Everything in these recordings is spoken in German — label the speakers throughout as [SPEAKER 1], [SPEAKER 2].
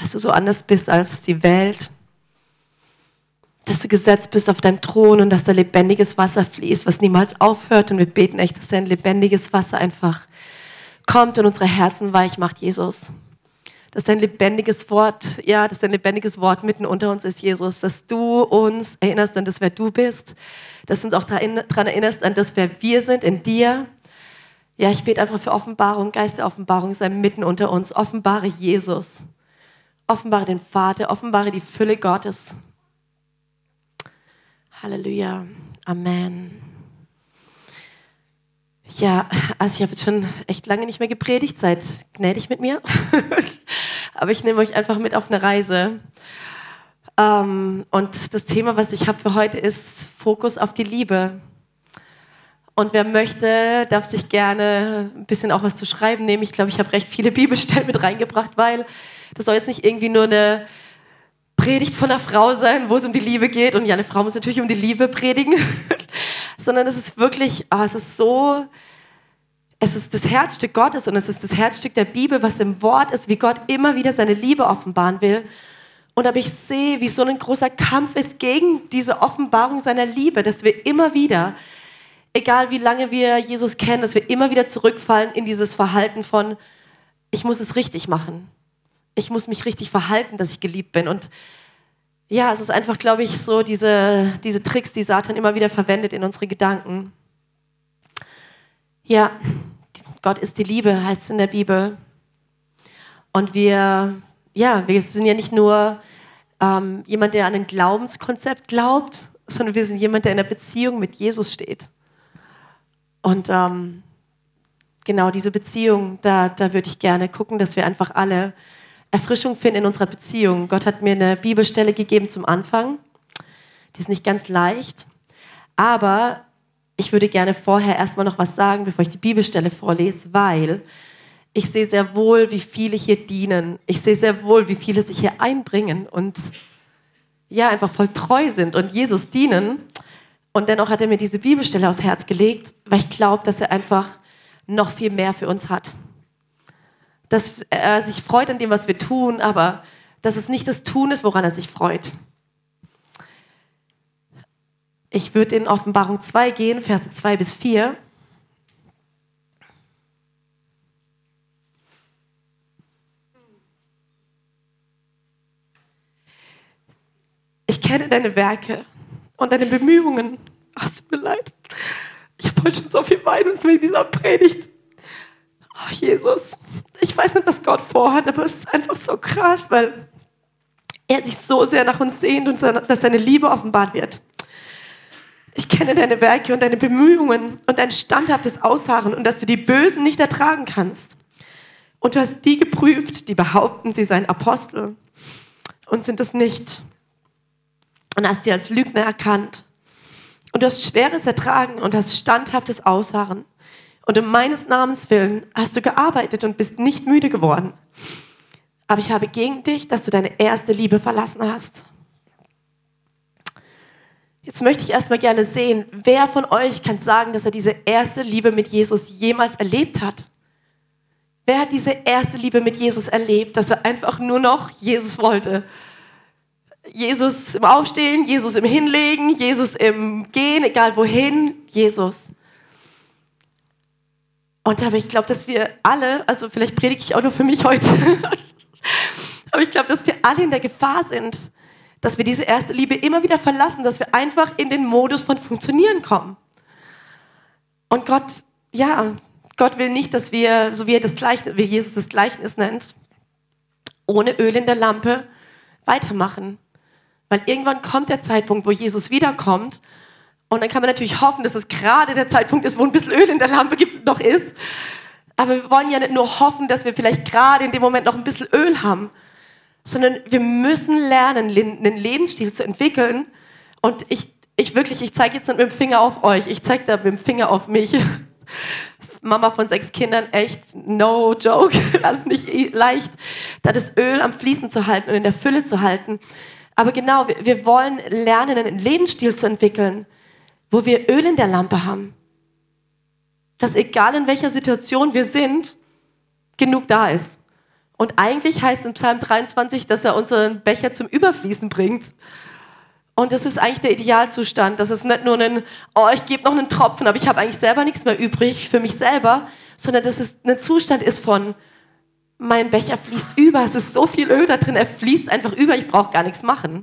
[SPEAKER 1] dass du so anders bist als die Welt, dass du gesetzt bist auf deinem Thron und dass da lebendiges Wasser fließt, was niemals aufhört. Und wir beten echt, dass dein lebendiges Wasser einfach kommt und unsere Herzen weich macht, Jesus. Dass dein lebendiges Wort, dass dein lebendiges Wort mitten unter uns ist, Jesus. Dass du uns erinnerst an das, wer du bist. Dass du uns auch daran erinnerst an das, wer wir sind in dir. Ja, ich bete einfach für Offenbarung, Geist der Offenbarung sei mitten unter uns. Offenbare Jesus. Offenbare den Vater. Offenbare die Fülle Gottes. Halleluja. Amen. Ja, also ich habe jetzt schon echt lange nicht mehr gepredigt, seid gnädig mit mir. Aber ich nehme euch einfach mit auf eine Reise. Und das Thema, was ich habe für heute, ist Fokus auf die Liebe. Und wer möchte, darf sich gerne ein bisschen auch was zu schreiben nehmen. Ich glaube, ich habe recht viele Bibelstellen mit reingebracht, weil das soll jetzt nicht irgendwie nur eine Predigt von einer Frau sein, wo es um die Liebe geht. Und ja, eine Frau muss natürlich um die Liebe predigen. Sondern es ist wirklich, es ist das Herzstück Gottes und es ist das Herzstück der Bibel, was im Wort ist, wie Gott immer wieder seine Liebe offenbaren will. Und aber ich sehe, wie so ein großer Kampf ist gegen diese Offenbarung seiner Liebe, dass wir immer wieder, egal wie lange wir Jesus kennen, dass wir immer wieder zurückfallen in dieses Verhalten von, ich muss es richtig machen. Ich muss mich richtig verhalten, dass ich geliebt bin. Und ja, es ist einfach, glaube ich, so diese Tricks, die Satan immer wieder verwendet in unsere Gedanken. Ja, Gott ist die Liebe, heißt es in der Bibel. Und wir sind ja nicht nur jemand, der an ein Glaubenskonzept glaubt, sondern wir sind jemand, der in einer Beziehung mit Jesus steht. Und genau diese Beziehung, da würde ich gerne gucken, dass wir einfach alle Erfrischung finden in unserer Beziehung. Gott hat mir eine Bibelstelle gegeben zum Anfang. Die ist nicht ganz leicht, aber ich würde gerne vorher erstmal noch was sagen, bevor ich die Bibelstelle vorlese, weil ich sehe sehr wohl, wie viele hier dienen. Ich sehe sehr wohl, wie viele sich hier einbringen und ja, einfach voll treu sind und Jesus dienen. Und dennoch hat er mir diese Bibelstelle aufs Herz gelegt, weil ich glaube, dass er einfach noch viel mehr für uns hat. Dass er sich freut an dem, was wir tun, aber dass es nicht das Tun ist, woran er sich freut. Ich würde in Offenbarung 2 gehen, Verse 2-4. Ich kenne deine Werke und deine Bemühungen. Ach, es tut mir leid. Ich habe heute schon so viel weinen müssen wegen dieser Predigt. Oh, Jesus, ich weiß nicht, was Gott vorhat, aber es ist einfach so krass, weil er sich so sehr nach uns sehnt und dass seine Liebe offenbart wird. Ich kenne deine Werke und deine Bemühungen und dein standhaftes Ausharren und dass du die Bösen nicht ertragen kannst. Und du hast die geprüft, die behaupten, sie seien Apostel und sind es nicht. Und hast die als Lügner erkannt. Und du hast Schweres ertragen und hast standhaftes Ausharren. Und um meines Namens willen hast du gearbeitet und bist nicht müde geworden. Aber ich habe gegen dich, dass du deine erste Liebe verlassen hast. Jetzt möchte ich erstmal gerne sehen, wer von euch kann sagen, dass er diese erste Liebe mit Jesus jemals erlebt hat? Wer hat diese erste Liebe mit Jesus erlebt, dass er einfach nur noch Jesus wollte? Jesus im Aufstehen, Jesus im Hinlegen, Jesus im Gehen, egal wohin, Jesus. Und aber ich glaube, dass wir alle, also vielleicht predige ich auch nur für mich heute, aber ich glaube, dass wir alle in der Gefahr sind, dass wir diese erste Liebe immer wieder verlassen, dass wir einfach in den Modus von Funktionieren kommen. Und Gott will nicht, dass wir, so wie wie Jesus das Gleichnis nennt, ohne Öl in der Lampe weitermachen. Weil irgendwann kommt der Zeitpunkt, wo Jesus wiederkommt. Und dann kann man natürlich hoffen, dass es gerade der Zeitpunkt ist, wo ein bisschen Öl in der Lampe noch ist. Aber wir wollen ja nicht nur hoffen, dass wir vielleicht gerade in dem Moment noch ein bisschen Öl haben, sondern wir müssen lernen, einen Lebensstil zu entwickeln. Und ich zeige jetzt nicht mit dem Finger auf euch, ich zeige da mit dem Finger auf mich. Mama von 6 Kindern, echt no joke. Das ist nicht leicht, da das Öl am Fließen zu halten und in der Fülle zu halten. Aber genau, wir wollen lernen, einen Lebensstil zu entwickeln, wo wir Öl in der Lampe haben. Dass egal in welcher Situation wir sind, genug da ist. Und eigentlich heißt es in Psalm 23, dass er unseren Becher zum Überfließen bringt. Und das ist eigentlich der Idealzustand. Das ist nicht nur ich gebe noch einen Tropfen, aber ich habe eigentlich selber nichts mehr übrig für mich selber, sondern dass es ein Zustand ist von, mein Becher fließt über, es ist so viel Öl da drin, er fließt einfach über, ich brauche gar nichts machen.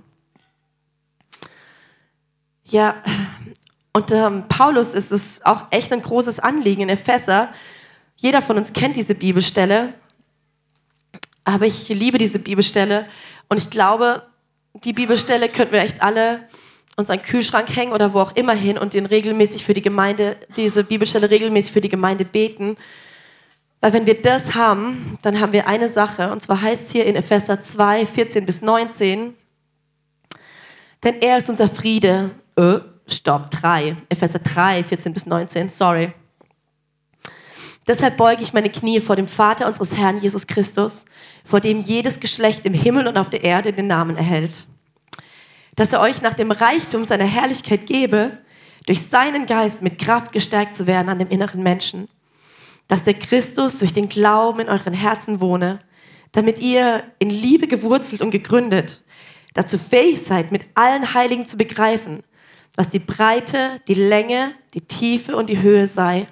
[SPEAKER 1] Ja, und Paulus ist es auch echt ein großes Anliegen in Epheser. Jeder von uns kennt diese Bibelstelle, aber ich liebe diese Bibelstelle und ich glaube, die Bibelstelle könnten wir echt alle unseren Kühlschrank hängen oder wo auch immer hin und diese Bibelstelle regelmäßig für die Gemeinde beten. Weil wenn wir das haben, dann haben wir eine Sache, und zwar heißt es hier in Epheser 2, 14 bis 19, denn er ist unser Friede. Epheser 3, 14 bis 19, sorry. Deshalb beuge ich meine Knie vor dem Vater unseres Herrn Jesus Christus, vor dem jedes Geschlecht im Himmel und auf der Erde den Namen erhält. Dass er euch nach dem Reichtum seiner Herrlichkeit gebe, durch seinen Geist mit Kraft gestärkt zu werden an dem inneren Menschen. Dass der Christus durch den Glauben in euren Herzen wohne, damit ihr in Liebe gewurzelt und gegründet, dazu fähig seid, mit allen Heiligen zu begreifen, was die Breite, die Länge, die Tiefe und die Höhe sei.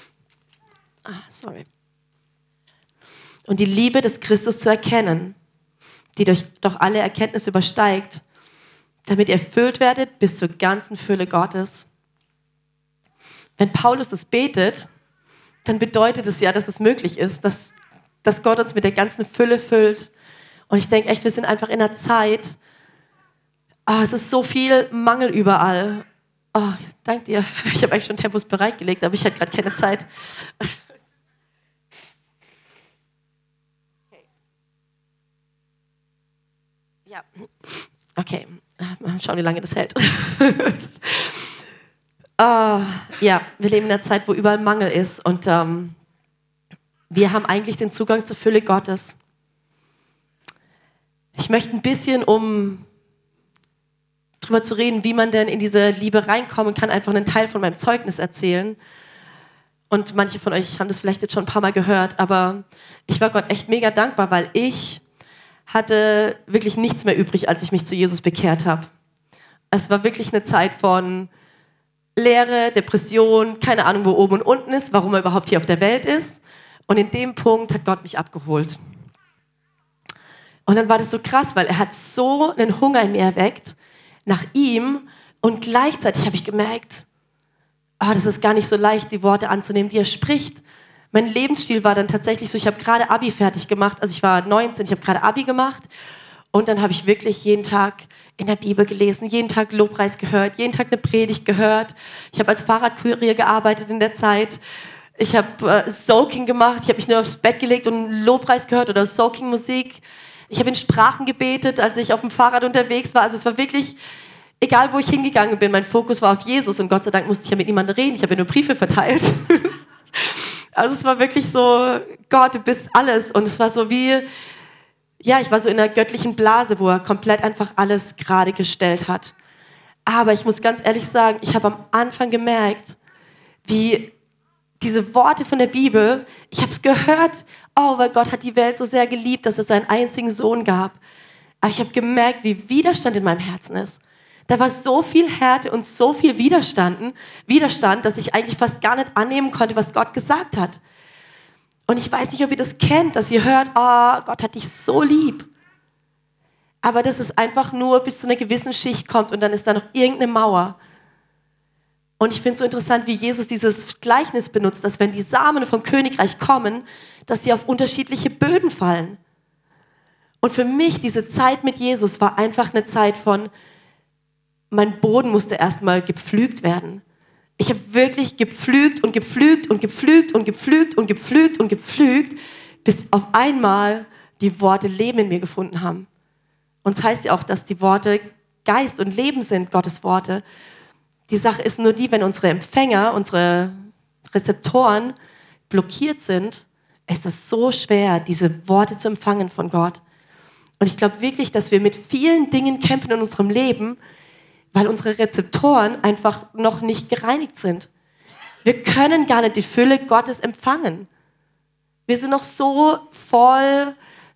[SPEAKER 1] Und die Liebe des Christus zu erkennen, die doch alle Erkenntnis übersteigt, damit ihr erfüllt werdet bis zur ganzen Fülle Gottes. Wenn Paulus das betet, dann bedeutet es ja, dass es möglich ist, dass Gott uns mit der ganzen Fülle füllt. Und ich denke echt, wir sind einfach in einer Zeit, es ist so viel Mangel überall. Danke dir. Ich habe eigentlich schon Tempos bereitgelegt, aber ich hatte gerade keine Zeit. Ja, okay. Mal schauen, wie lange das hält. Ja, wir leben in einer Zeit, wo überall Mangel ist und wir haben eigentlich den Zugang zur Fülle Gottes. Ich möchte ein bisschen, um drüber zu reden, wie man denn in diese Liebe reinkommen kann, einfach einen Teil von meinem Zeugnis erzählen. Und manche von euch haben das vielleicht jetzt schon ein paar Mal gehört, aber ich war Gott echt mega dankbar, weil ich hatte wirklich nichts mehr übrig, als ich mich zu Jesus bekehrt habe. Es war wirklich eine Zeit von Leere, Depression, keine Ahnung, wo oben und unten ist, warum er überhaupt hier auf der Welt ist. Und in dem Punkt hat Gott mich abgeholt. Und dann war das so krass, weil er hat so einen Hunger in mir erweckt, nach ihm. Und gleichzeitig habe ich gemerkt, das ist gar nicht so leicht, die Worte anzunehmen, die er spricht. Mein Lebensstil war dann tatsächlich so, ich habe gerade Abi fertig gemacht, also ich war 19, ich habe gerade Abi gemacht und dann habe ich wirklich jeden Tag in der Bibel gelesen, jeden Tag Lobpreis gehört, jeden Tag eine Predigt gehört. Ich habe als Fahrradkurier gearbeitet in der Zeit. Ich habe Soaking gemacht, ich habe mich nur aufs Bett gelegt und Lobpreis gehört oder Soaking-Musik. Ich habe in Sprachen gebetet, als ich auf dem Fahrrad unterwegs war. Also es war wirklich, egal wo ich hingegangen bin, mein Fokus war auf Jesus und Gott sei Dank musste ich ja mit niemandem reden, ich habe ja nur Briefe verteilt. Also es war wirklich so, Gott, du bist alles. Und es war so wie, ich war so in einer göttlichen Blase, wo er komplett einfach alles gerade gestellt hat. Aber ich muss ganz ehrlich sagen, ich habe am Anfang gemerkt, wie diese Worte von der Bibel, ich habe es gehört, weil Gott hat die Welt so sehr geliebt, dass es seinen einzigen Sohn gab. Aber ich habe gemerkt, wie Widerstand in meinem Herzen ist. Da war so viel Härte und so viel Widerstand, dass ich eigentlich fast gar nicht annehmen konnte, was Gott gesagt hat. Und ich weiß nicht, ob ihr das kennt, dass ihr hört, Gott hat dich so lieb. Aber dass es einfach nur bis zu einer gewissen Schicht kommt und dann ist da noch irgendeine Mauer. Und ich finde es so interessant, wie Jesus dieses Gleichnis benutzt, dass wenn die Samen vom Königreich kommen, dass sie auf unterschiedliche Böden fallen. Und für mich, diese Zeit mit Jesus war einfach eine Zeit von, mein Boden musste erstmal gepflügt werden. Ich habe wirklich gepflügt und gepflügt und gepflügt und gepflügt und gepflügt und gepflügt, bis auf einmal die Worte Leben in mir gefunden haben. Und es heißt ja auch, dass die Worte Geist und Leben sind, Gottes Worte. Die Sache ist nur die, wenn unsere Empfänger, unsere Rezeptoren blockiert sind, ist es so schwer, diese Worte zu empfangen von Gott. Und ich glaube wirklich, dass wir mit vielen Dingen kämpfen in unserem Leben, weil unsere Rezeptoren einfach noch nicht gereinigt sind. Wir können gar nicht die Fülle Gottes empfangen. Wir sind noch so voll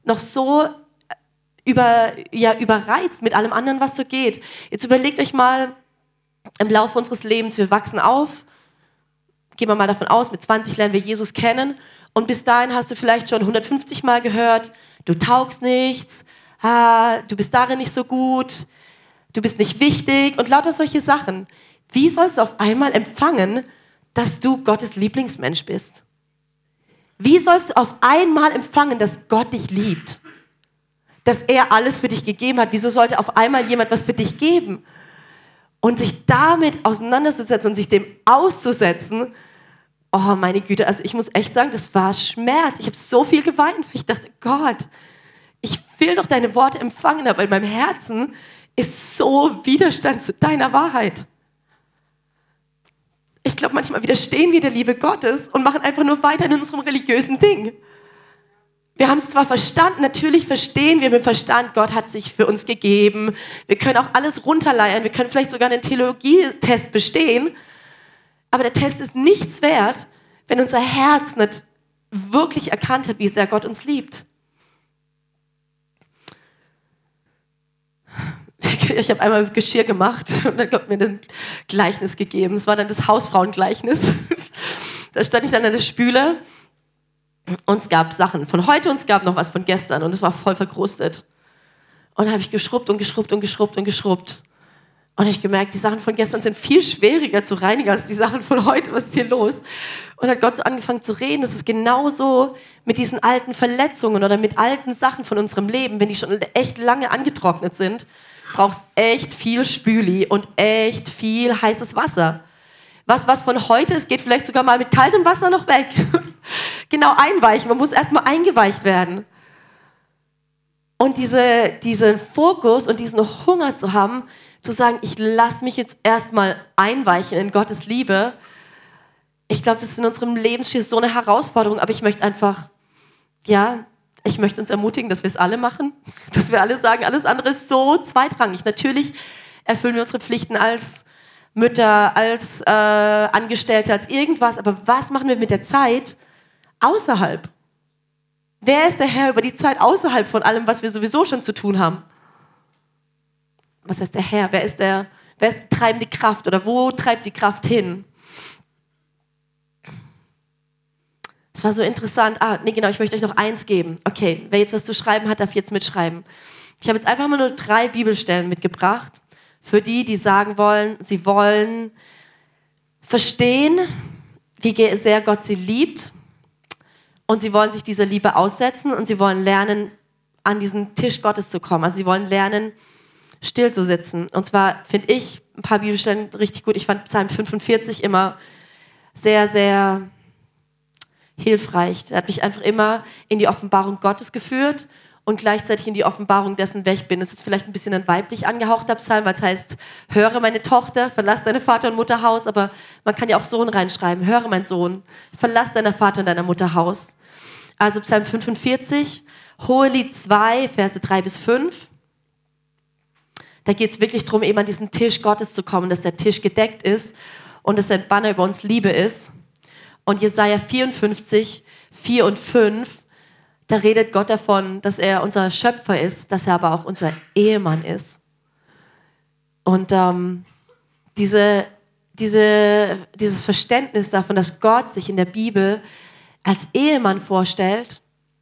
[SPEAKER 1] noch so überreizt mit allem anderen, was so geht. Jetzt überlegt euch mal, im Laufe unseres Lebens, wir wachsen auf, gehen wir mal davon aus, mit 20 lernen wir Jesus kennen und bis dahin hast du vielleicht schon 150 Mal gehört, du taugst nichts, du bist darin nicht so gut, du bist nicht wichtig und lauter solche Sachen. Wie sollst du auf einmal empfangen, dass du Gottes Lieblingsmensch bist? Wie sollst du auf einmal empfangen, dass Gott dich liebt? Dass er alles für dich gegeben hat. Wieso sollte auf einmal jemand was für dich geben? Und sich damit auseinanderzusetzen und sich dem auszusetzen, oh meine Güte, also ich muss echt sagen, das war Schmerz. Ich habe so viel geweint, weil ich dachte, Gott, ich will doch deine Worte empfangen, aber in meinem Herzen ist so Widerstand zu deiner Wahrheit. Ich glaube, manchmal widerstehen wir der Liebe Gottes und machen einfach nur weiter in unserem religiösen Ding. Wir haben es zwar verstanden, natürlich verstehen wir mit dem Verstand, Gott hat sich für uns gegeben. Wir können auch alles runterleiern, wir können vielleicht sogar einen Theologietest bestehen. Aber der Test ist nichts wert, wenn unser Herz nicht wirklich erkannt hat, wie sehr Gott uns liebt. Ich habe einmal Geschirr gemacht und dann Gott mir ein Gleichnis gegeben. Das war dann das Hausfrauengleichnis. Da stand ich dann an der Spüle. Und es gab Sachen von heute und es gab noch was von gestern und es war voll verkrustet. Und dann habe ich geschrubbt und geschrubbt und geschrubbt und geschrubbt. Und ich gemerkt, die Sachen von gestern sind viel schwieriger zu reinigen als die Sachen von heute. Was ist hier los? Und hat Gott so angefangen zu reden. Das ist genauso mit diesen alten Verletzungen oder mit alten Sachen von unserem Leben, wenn die schon echt lange angetrocknet sind, brauchst echt viel Spüli und echt viel heißes Wasser. Was von heute ist, geht vielleicht sogar mal mit kaltem Wasser noch weg. Genau, einweichen. Man muss erstmal eingeweicht werden. Und diesen Fokus und diesen Hunger zu haben, zu sagen, ich lasse mich jetzt erstmal einweichen in Gottes Liebe. Ich glaube, das ist in unserem Lebensstil so eine Herausforderung, aber ich möchte einfach, ich möchte uns ermutigen, dass wir es alle machen, dass wir alle sagen, alles andere ist so zweitrangig. Natürlich erfüllen wir unsere Pflichten als Mütter, als Angestellte, als irgendwas, aber was machen wir mit der Zeit außerhalb? Wer ist der Herr über die Zeit außerhalb von allem, was wir sowieso schon zu tun haben? Was heißt der Herr? Wer ist die treibende Kraft oder wo treibt die Kraft hin? Das war so interessant. Genau, ich möchte euch noch eins geben. Okay, wer jetzt was zu schreiben hat, darf jetzt mitschreiben. Ich habe jetzt einfach mal nur 3 Bibelstellen mitgebracht, für die, die sagen wollen, sie wollen verstehen, wie sehr Gott sie liebt und sie wollen sich dieser Liebe aussetzen und sie wollen lernen, an diesen Tisch Gottes zu kommen. Also sie wollen lernen, still zu sitzen. Und zwar finde ich ein paar Bibelstellen richtig gut. Ich fand Psalm 45 immer sehr, sehr hilfreich. Er hat mich einfach immer in die Offenbarung Gottes geführt und gleichzeitig in die Offenbarung dessen, wer ich bin. Das ist jetzt vielleicht ein bisschen ein weiblich angehauchter Psalm, weil es heißt, höre meine Tochter, verlass deine Vater- und Mutterhaus, aber man kann ja auch Sohn reinschreiben, höre mein Sohn, verlass deiner Vater- und deiner Mutterhaus. Also Psalm 45, Hohelied 2, Verse 3-5. Da geht es wirklich darum, eben an diesen Tisch Gottes zu kommen, dass der Tisch gedeckt ist und dass sein Banner über uns Liebe ist. Und Jesaja 54, 4 und 5, da redet Gott davon, dass er unser Schöpfer ist, dass er aber auch unser Ehemann ist. Und dieses Verständnis davon, dass Gott sich in der Bibel als Ehemann vorstellt,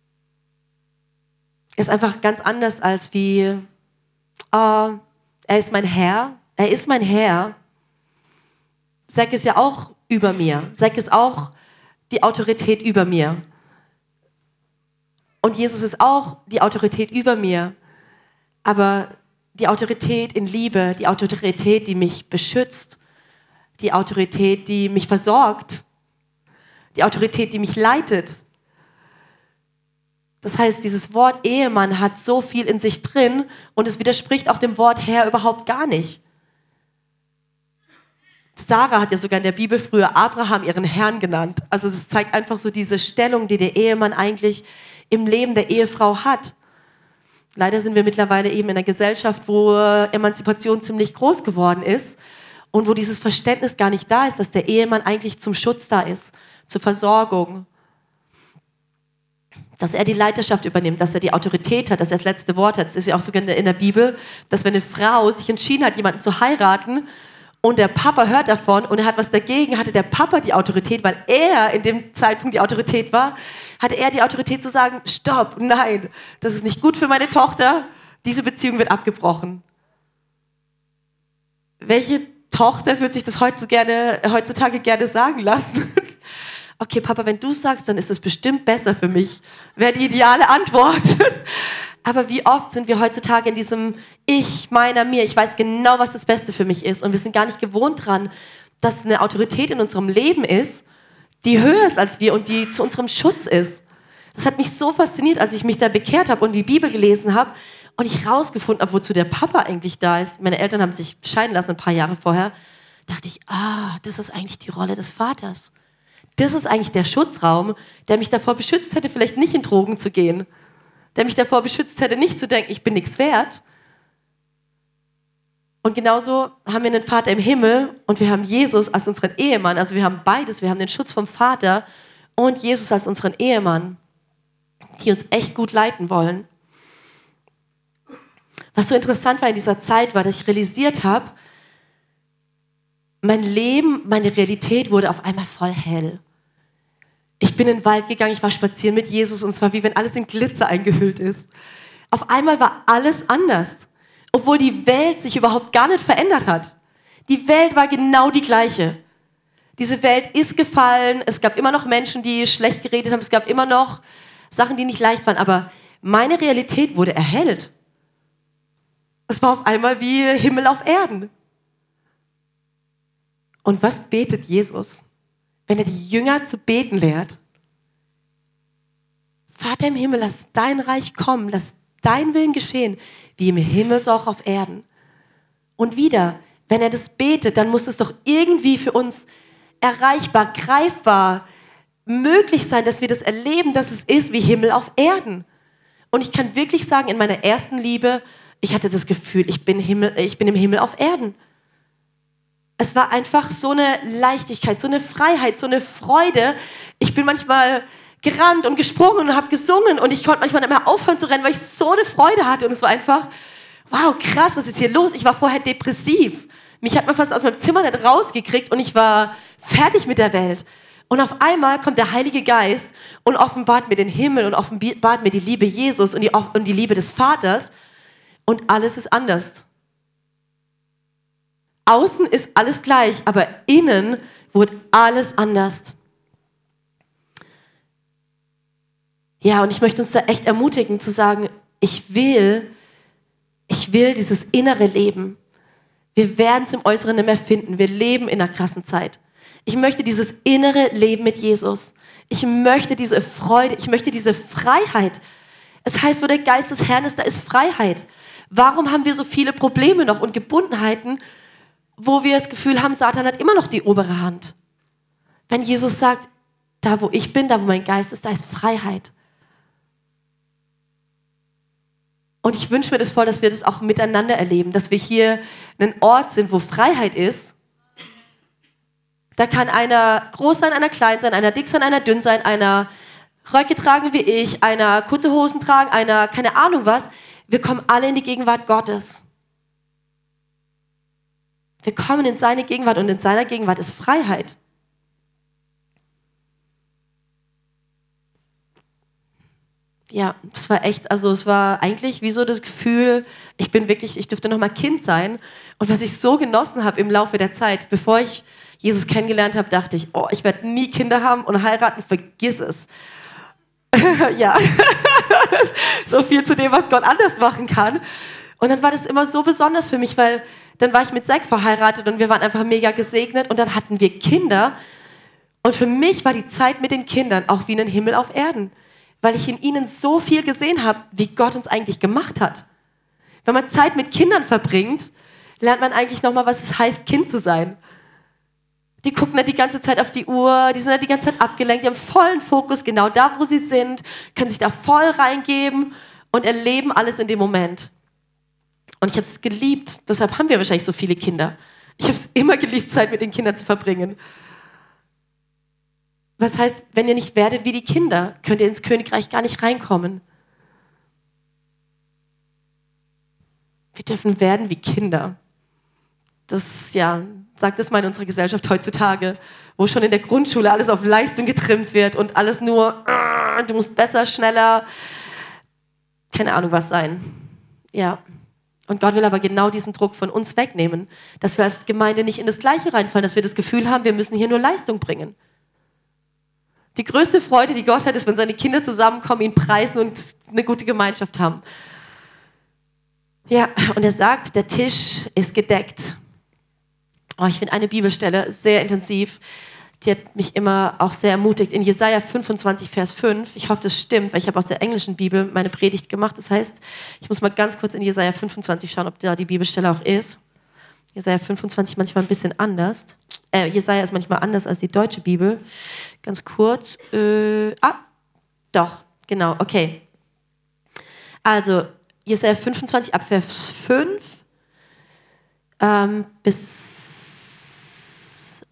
[SPEAKER 1] ist einfach ganz anders als wie, er ist mein Herr, er ist mein Herr. Zack ist ja auch über mir. Zack ist auch die Autorität über mir. Und Jesus ist auch die Autorität über mir. Aber die Autorität in Liebe, die Autorität, die mich beschützt, die Autorität, die mich versorgt, die Autorität, die mich leitet. Das heißt, dieses Wort Ehemann hat so viel in sich drin und es widerspricht auch dem Wort Herr überhaupt gar nicht. Sarah hat ja sogar in der Bibel früher Abraham ihren Herrn genannt. Also es zeigt einfach so diese Stellung, die der Ehemann eigentlich im Leben der Ehefrau hat. Leider sind wir mittlerweile eben in einer Gesellschaft, wo Emanzipation ziemlich groß geworden ist und wo dieses Verständnis gar nicht da ist, dass der Ehemann eigentlich zum Schutz da ist, zur Versorgung. dass er die Leiterschaft übernimmt, dass er die Autorität hat, dass er das letzte Wort hat. Das ist ja auch sogar in der Bibel, dass wenn eine Frau sich entschieden hat, jemanden zu heiraten und der Papa hört davon und er hat was dagegen, hatte der Papa die Autorität, weil er in dem Zeitpunkt die Autorität war, hatte er die Autorität zu sagen, stopp, nein, das ist nicht gut für meine Tochter, diese Beziehung wird abgebrochen. Welche Tochter würde sich das heutzutage gerne sagen lassen? Okay, Papa, wenn du sagst, dann ist es bestimmt besser für mich. Wäre die ideale Antwort. Aber wie oft sind wir heutzutage in diesem Ich, meiner, mir, ich weiß genau, was das Beste für mich ist und wir sind gar nicht gewohnt dran, dass eine Autorität in unserem Leben ist, die höher ist als wir und die zu unserem Schutz ist. Das hat mich so fasziniert, als ich mich da bekehrt habe und die Bibel gelesen habe und ich rausgefunden habe, wozu der Papa eigentlich da ist. Meine Eltern haben sich scheiden lassen ein paar Jahre vorher. Dachte ich, das ist eigentlich die Rolle des Vaters. Das ist eigentlich der Schutzraum, der mich davor beschützt hätte, vielleicht nicht in Drogen zu gehen. Der mich davor beschützt hätte, nicht zu denken, ich bin nichts wert. Und genauso haben wir einen Vater im Himmel und wir haben Jesus als unseren Ehemann. Also wir haben beides. Wir haben den Schutz vom Vater und Jesus als unseren Ehemann, die uns echt gut leiten wollen. Was so interessant war in dieser Zeit, war, dass ich realisiert habe, mein Leben, meine Realität wurde auf einmal voll hell. Ich bin in den Wald gegangen, ich war spazieren mit Jesus und es war wie wenn alles in Glitzer eingehüllt ist. Auf einmal war alles anders, obwohl die Welt sich überhaupt gar nicht verändert hat. Die Welt war genau die gleiche. Diese Welt ist gefallen, es gab immer noch Menschen, die schlecht geredet haben, es gab immer noch Sachen, die nicht leicht waren, aber meine Realität wurde erhellt. Es war auf einmal wie Himmel auf Erden. Und was betet Jesus, wenn er die Jünger zu beten lehrt? Vater im Himmel, lass dein Reich kommen, lass dein Willen geschehen, wie im Himmel so auch auf Erden. Und wieder, wenn er das betet, dann muss es doch irgendwie für uns erreichbar, greifbar, möglich sein, dass wir das erleben, dass es ist wie Himmel auf Erden. Und ich kann wirklich sagen, in meiner ersten Liebe, ich hatte das Gefühl, ich bin im Himmel auf Erden. Es war einfach so eine Leichtigkeit, so eine Freiheit, so eine Freude. Ich bin manchmal gerannt und gesprungen und habe gesungen und ich konnte manchmal nicht mehr aufhören zu rennen, weil ich so eine Freude hatte. Und es war einfach, wow, krass, was ist hier los? Ich war vorher depressiv. Mich hat man fast aus meinem Zimmer nicht rausgekriegt und ich war fertig mit der Welt. Und auf einmal kommt der Heilige Geist und offenbart mir den Himmel und offenbart mir die Liebe Jesus und die Liebe des Vaters und alles ist anders. Außen ist alles gleich, aber innen wurde alles anders. Ja, und ich möchte uns da echt ermutigen zu sagen, ich will dieses innere Leben. Wir werden es im Äußeren nicht mehr finden. Wir leben in einer krassen Zeit. Ich möchte dieses innere Leben mit Jesus. Ich möchte diese Freude, ich möchte diese Freiheit. Es heißt, wo der Geist des Herrn ist, da ist Freiheit. Warum haben wir so viele Probleme noch und Gebundenheiten, wo wir das Gefühl haben, Satan hat immer noch die obere Hand? Wenn Jesus sagt, da wo ich bin, da wo mein Geist ist, da ist Freiheit. Und ich wünsche mir das voll, dass wir das auch miteinander erleben, dass wir hier ein Ort sind, wo Freiheit ist. Da kann einer groß sein, einer klein sein, einer dick sein, einer dünn sein, einer Röcke tragen wie ich, einer kurze Hosen tragen, einer keine Ahnung was. Wir kommen alle in die Gegenwart Gottes. Wir kommen in seine Gegenwart und in seiner Gegenwart ist Freiheit. Ja, es war echt, also es war eigentlich wie so das Gefühl, ich dürfte noch mal Kind sein. Und was ich so genossen habe im Laufe der Zeit, bevor ich Jesus kennengelernt habe, dachte ich, ich werde nie Kinder haben und heiraten, vergiss es. Ja, so viel zu dem, was Gott anders machen kann. Und dann war das immer so besonders für mich, weil dann war ich mit Zack verheiratet und wir waren einfach mega gesegnet und dann hatten wir Kinder. Und für mich war die Zeit mit den Kindern auch wie ein Himmel auf Erden, weil ich in ihnen so viel gesehen habe, wie Gott uns eigentlich gemacht hat. Wenn man Zeit mit Kindern verbringt, lernt man eigentlich nochmal, was es heißt, Kind zu sein. Die gucken nicht die ganze Zeit auf die Uhr, die sind nicht die ganze Zeit abgelenkt, die haben vollen Fokus genau da, wo sie sind, können sich da voll reingeben und erleben alles in dem Moment. Und ich habe es geliebt, deshalb haben wir wahrscheinlich so viele Kinder. Ich habe es immer geliebt, Zeit mit den Kindern zu verbringen. Was heißt, wenn ihr nicht werdet wie die Kinder, könnt ihr ins Königreich gar nicht reinkommen. Wir dürfen werden wie Kinder. Das, ja, sagt es mal in unserer Gesellschaft heutzutage, wo schon in der Grundschule alles auf Leistung getrimmt wird und alles nur, du musst besser, schneller, keine Ahnung was sein. Ja. Und Gott will aber genau diesen Druck von uns wegnehmen, dass wir als Gemeinde nicht in das Gleiche reinfallen, dass wir das Gefühl haben, wir müssen hier nur Leistung bringen. Die größte Freude, die Gott hat, ist, wenn seine Kinder zusammenkommen, ihn preisen und eine gute Gemeinschaft haben. Ja, und er sagt, der Tisch ist gedeckt. Oh, ich finde eine Bibelstelle sehr intensiv, die hat mich immer auch sehr ermutigt. In Jesaja 25, Vers 5, ich hoffe, das stimmt, weil ich habe aus der englischen Bibel meine Predigt gemacht. Das heißt, ich muss mal ganz kurz in Jesaja 25 schauen, ob da die Bibelstelle auch ist. Jesaja 25 manchmal ein bisschen anders. Jesaja ist manchmal anders als die deutsche Bibel. Ganz kurz. Doch, genau, okay. Also, Jesaja 25 ab Vers 5 bis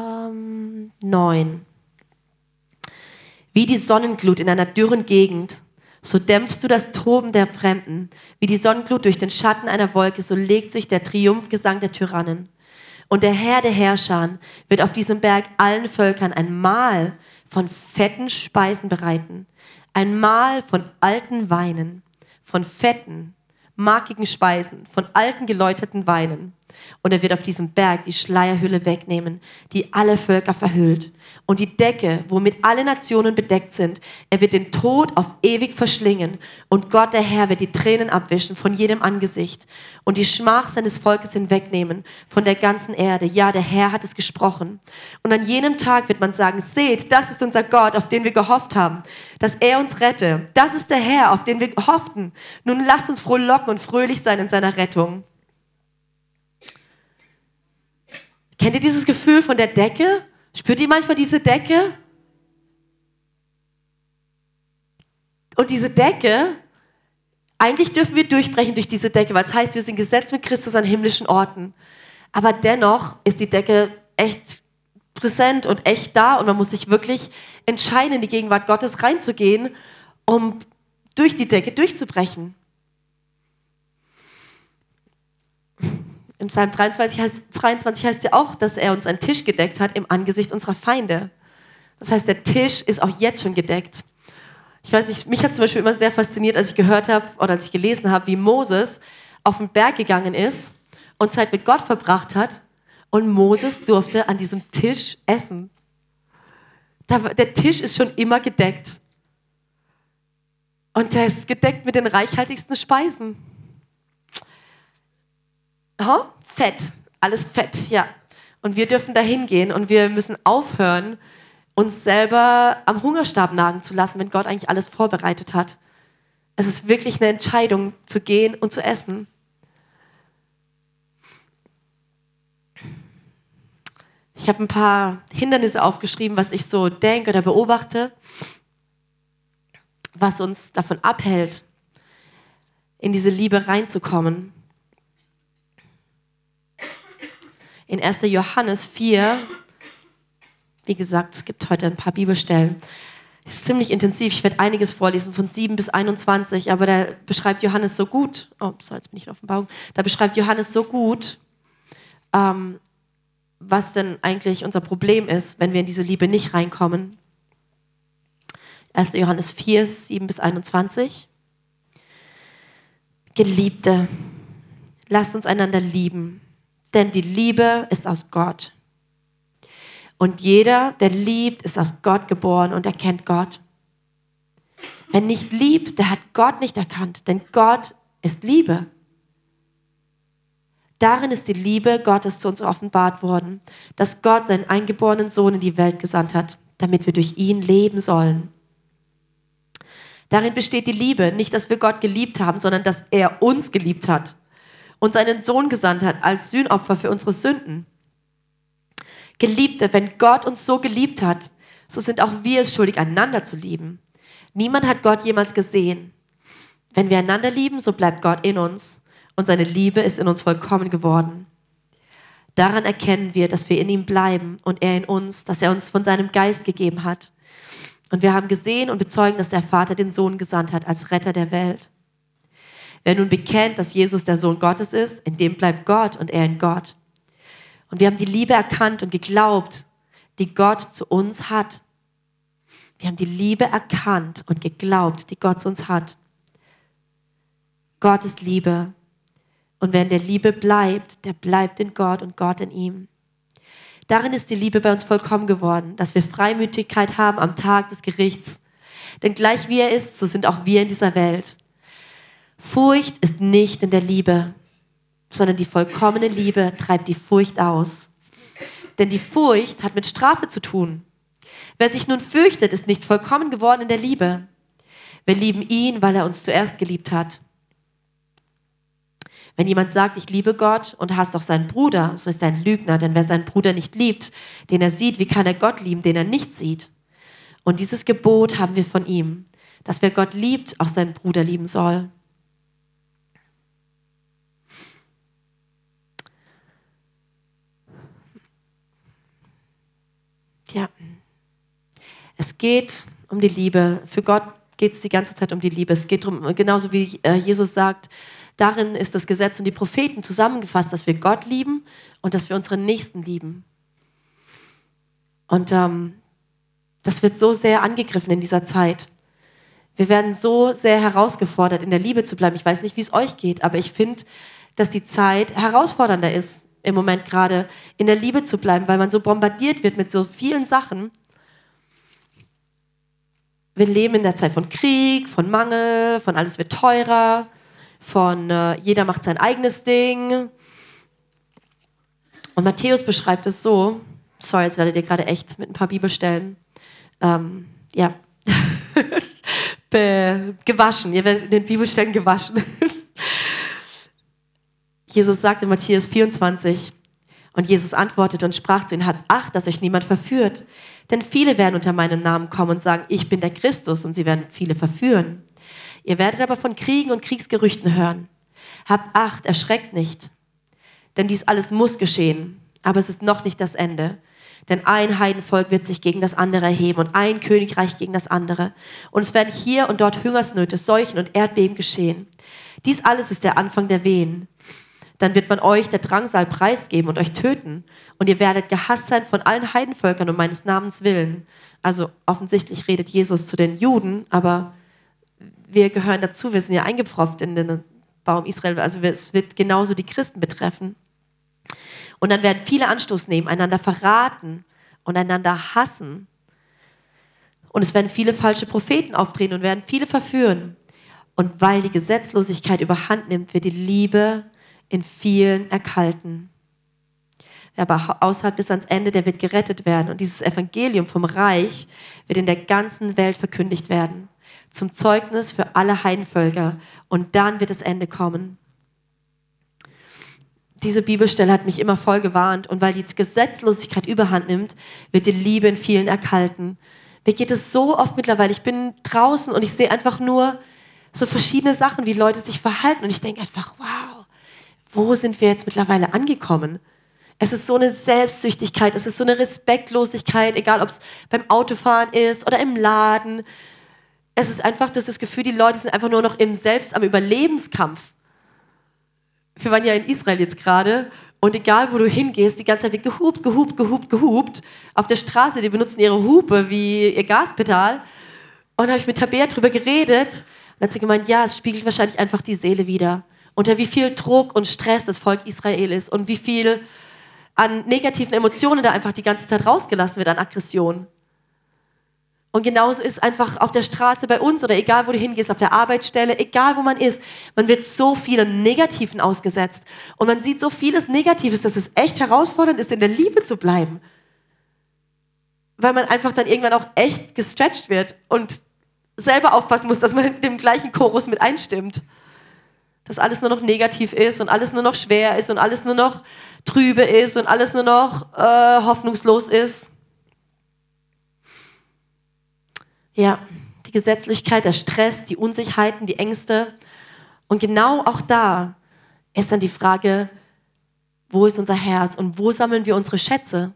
[SPEAKER 1] 9. Wie die Sonnenglut in einer dürren Gegend, so dämpfst du das Toben der Fremden. Wie die Sonnenglut durch den Schatten einer Wolke, so legt sich der Triumphgesang der Tyrannen. Und der Herr der Herrscher wird auf diesem Berg allen Völkern ein Mahl von fetten Speisen bereiten. Ein Mahl von alten Weinen, von fetten, markigen Speisen, von alten geläuterten Weinen. Und er wird auf diesem Berg die Schleierhülle wegnehmen, die alle Völker verhüllt. Und die Decke, womit alle Nationen bedeckt sind, er wird den Tod auf ewig verschlingen. Und Gott, der Herr, wird die Tränen abwischen von jedem Angesicht und die Schmach seines Volkes hinwegnehmen von der ganzen Erde. Ja, der Herr hat es gesprochen. Und an jenem Tag wird man sagen, seht, das ist unser Gott, auf den wir gehofft haben, dass er uns rette. Das ist der Herr, auf den wir hofften. Nun lasst uns frohlocken und fröhlich sein in seiner Rettung. Kennt ihr dieses Gefühl von der Decke? Spürt ihr manchmal diese Decke? Und diese Decke, eigentlich dürfen wir durchbrechen durch diese Decke, weil es heißt, wir sind gesetzt mit Christus an himmlischen Orten. Aber dennoch ist die Decke echt präsent und echt da und man muss sich wirklich entscheiden, in die Gegenwart Gottes reinzugehen, um durch die Decke durchzubrechen. Im Psalm 23 heißt ja auch, dass er uns einen Tisch gedeckt hat im Angesicht unserer Feinde. Das heißt, der Tisch ist auch jetzt schon gedeckt. Ich weiß nicht, mich hat zum Beispiel immer sehr fasziniert, als ich gehört habe oder als ich gelesen habe, wie Moses auf den Berg gegangen ist und Zeit mit Gott verbracht hat und Moses durfte an diesem Tisch essen. Der Tisch ist schon immer gedeckt. Und der ist gedeckt mit den reichhaltigsten Speisen. Oh, Fett, alles Fett, ja. Und wir dürfen da hingehen und wir müssen aufhören, uns selber am Hungerstab nagen zu lassen, wenn Gott eigentlich alles vorbereitet hat. Es ist wirklich eine Entscheidung, zu gehen und zu essen. Ich habe ein paar Hindernisse aufgeschrieben, was ich so denke oder beobachte, was uns davon abhält, in diese Liebe reinzukommen. In 1. Johannes 4, wie gesagt, es gibt heute ein paar Bibelstellen. Es ist ziemlich intensiv, ich werde einiges vorlesen, von 7 bis 21, aber da beschreibt Johannes so gut, jetzt bin ich in Offenbarung, da beschreibt Johannes so gut, was denn eigentlich unser Problem ist, wenn wir in diese Liebe nicht reinkommen. 1. Johannes 4, 7 bis 21. Geliebte, lasst uns einander lieben. Denn die Liebe ist aus Gott. Und jeder, der liebt, ist aus Gott geboren und erkennt Gott. Wer nicht liebt, der hat Gott nicht erkannt, denn Gott ist Liebe. Darin ist die Liebe Gottes zu uns offenbart worden, dass Gott seinen eingeborenen Sohn in die Welt gesandt hat, damit wir durch ihn leben sollen. Darin besteht die Liebe, nicht, dass wir Gott geliebt haben, sondern dass er uns geliebt hat und seinen Sohn gesandt hat als Sühnopfer für unsere Sünden. Geliebte, wenn Gott uns so geliebt hat, so sind auch wir es schuldig, einander zu lieben. Niemand hat Gott jemals gesehen. Wenn wir einander lieben, so bleibt Gott in uns und seine Liebe ist in uns vollkommen geworden. Daran erkennen wir, dass wir in ihm bleiben und er in uns, dass er uns von seinem Geist gegeben hat. Und wir haben gesehen und bezeugen, dass der Vater den Sohn gesandt hat als Retter der Welt. Wer nun bekennt, dass Jesus der Sohn Gottes ist, in dem bleibt Gott und er in Gott. Und wir haben die Liebe erkannt und geglaubt, die Gott zu uns hat. Wir haben die Liebe erkannt und geglaubt, die Gott zu uns hat. Gott ist Liebe. Und wer in der Liebe bleibt, der bleibt in Gott und Gott in ihm. Darin ist die Liebe bei uns vollkommen geworden, dass wir Freimütigkeit haben am Tag des Gerichts. Denn gleich wie er ist, so sind auch wir in dieser Welt. Furcht ist nicht in der Liebe, sondern die vollkommene Liebe treibt die Furcht aus. Denn die Furcht hat mit Strafe zu tun. Wer sich nun fürchtet, ist nicht vollkommen geworden in der Liebe. Wir lieben ihn, weil er uns zuerst geliebt hat. Wenn jemand sagt, ich liebe Gott und hasst auch seinen Bruder, so ist er ein Lügner, denn wer seinen Bruder nicht liebt, den er sieht, wie kann er Gott lieben, den er nicht sieht? Und dieses Gebot haben wir von ihm, dass wer Gott liebt, auch seinen Bruder lieben soll. Ja, es geht um die Liebe. Für Gott geht es die ganze Zeit um die Liebe. Es geht darum, genauso wie Jesus sagt, darin ist das Gesetz und die Propheten zusammengefasst, dass wir Gott lieben und dass wir unseren Nächsten lieben. Und das wird so sehr angegriffen in dieser Zeit. Wir werden so sehr herausgefordert, in der Liebe zu bleiben. Ich weiß nicht, wie es euch geht, aber ich finde, dass die Zeit herausfordernder ist, im Moment gerade in der Liebe zu bleiben, weil man so bombardiert wird mit so vielen Sachen. Wir leben in der Zeit von Krieg, von Mangel, von alles wird teurer, von jeder macht sein eigenes Ding. Und Matthäus beschreibt es so, sorry, jetzt werdet ihr gerade echt mit ein paar Bibelstellen, gewaschen, ihr werdet in den Bibelstellen gewaschen. Jesus sagt in Matthäus 24, und Jesus antwortete und sprach zu ihnen, habt Acht, dass euch niemand verführt. Denn viele werden unter meinem Namen kommen und sagen, ich bin der Christus, und sie werden viele verführen. Ihr werdet aber von Kriegen und Kriegsgerüchten hören. Habt Acht, erschreckt nicht. Denn dies alles muss geschehen, aber es ist noch nicht das Ende. Denn ein Heidenvolk wird sich gegen das andere erheben und ein Königreich gegen das andere. Und es werden hier und dort Hungersnöte, Seuchen und Erdbeben geschehen. Dies alles ist der Anfang der Wehen. Dann wird man euch der Drangsal preisgeben und euch töten. Und ihr werdet gehasst sein von allen Heidenvölkern um meines Namens willen. Also offensichtlich redet Jesus zu den Juden, aber wir gehören dazu, wir sind ja eingepfropft in den Baum Israel. Also es wird genauso die Christen betreffen. Und dann werden viele Anstoß nehmen, einander verraten und einander hassen. Und es werden viele falsche Propheten auftreten und werden viele verführen. Und weil die Gesetzlosigkeit überhand nimmt, wird die Liebe in vielen erkalten. Wer aber aushält bis ans Ende, der wird gerettet werden. Und dieses Evangelium vom Reich wird in der ganzen Welt verkündigt werden. Zum Zeugnis für alle Heidenvölker. Und dann wird das Ende kommen. Diese Bibelstelle hat mich immer voll gewarnt. Und weil die Gesetzlosigkeit überhand nimmt, wird die Liebe in vielen erkalten. Mir geht es so oft mittlerweile. Ich bin draußen und ich sehe einfach nur so verschiedene Sachen, wie Leute sich verhalten. Und ich denke einfach, wow, wo sind wir jetzt mittlerweile angekommen? Es ist so eine Selbstsüchtigkeit, es ist so eine Respektlosigkeit, egal ob es beim Autofahren ist oder im Laden. Es ist einfach das Gefühl, die Leute sind einfach nur noch am Überlebenskampf. Wir waren ja in Israel jetzt gerade und egal, wo du hingehst, die ganze Zeit wird gehupt, gehupt, gehupt, gehupt. Auf der Straße, die benutzen ihre Hupe wie ihr Gaspedal. Und da habe ich mit Tabea drüber geredet und dann hat sie gemeint, ja, es spiegelt wahrscheinlich einfach die Seele wider. Unter wie viel Druck und Stress das Volk Israel ist und wie viel an negativen Emotionen da einfach die ganze Zeit rausgelassen wird, an Aggression. Und genauso ist einfach auf der Straße bei uns oder egal, wo du hingehst, auf der Arbeitsstelle, egal wo man ist, man wird so vielem Negativen ausgesetzt. Und man sieht so vieles Negatives, dass es echt herausfordernd ist, in der Liebe zu bleiben. Weil man einfach dann irgendwann auch echt gestretched wird und selber aufpassen muss, dass man in dem gleichen Chorus mit einstimmt. Dass alles nur noch negativ ist und alles nur noch schwer ist und alles nur noch trübe ist und alles nur noch hoffnungslos ist. Ja, die Gesetzlichkeit, der Stress, die Unsicherheiten, die Ängste. Und genau auch da ist dann die Frage, Wo ist unser Herz und wo sammeln wir unsere Schätze?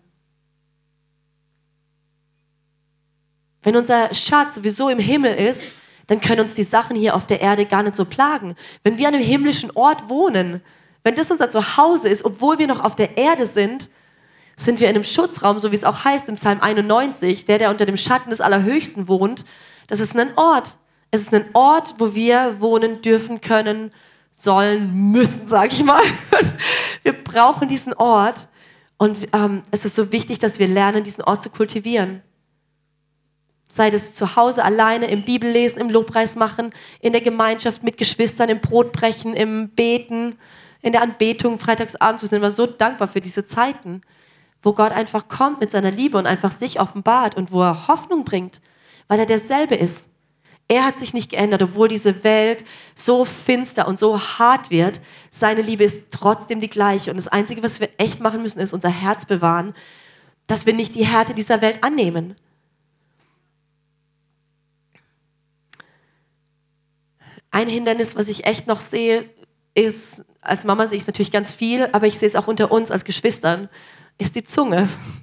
[SPEAKER 1] Wenn unser Schatz sowieso im Himmel ist, dann können uns die Sachen hier auf der Erde gar nicht so plagen. Wenn wir an einem himmlischen Ort wohnen, wenn das unser Zuhause ist, obwohl wir noch auf der Erde sind, sind wir in einem Schutzraum, so wie es auch heißt im Psalm 91, der unter dem Schatten des Allerhöchsten wohnt. Das ist ein Ort. Es ist ein Ort, wo wir wohnen dürfen, können, sollen, müssen, sage ich mal. Wir brauchen diesen Ort und es ist so wichtig, dass wir lernen, diesen Ort zu kultivieren. Sei das zu Hause alleine, im Bibellesen, im Lobpreis machen, in der Gemeinschaft mit Geschwistern, im Brotbrechen, im Beten, in der Anbetung, freitagsabends. Wir sind immer so dankbar für diese Zeiten, wo Gott einfach kommt mit seiner Liebe und einfach sich offenbart und wo er Hoffnung bringt, weil er derselbe ist. Er hat sich nicht geändert, obwohl diese Welt so finster und so hart wird. Seine Liebe ist trotzdem die gleiche. Und das Einzige, was wir echt machen müssen, ist unser Herz bewahren, dass wir nicht die Härte dieser Welt annehmen. Ein Hindernis, was ich echt noch sehe, ist, als Mama sehe ich es natürlich ganz viel, aber ich sehe es auch unter uns als Geschwistern, ist die Zunge.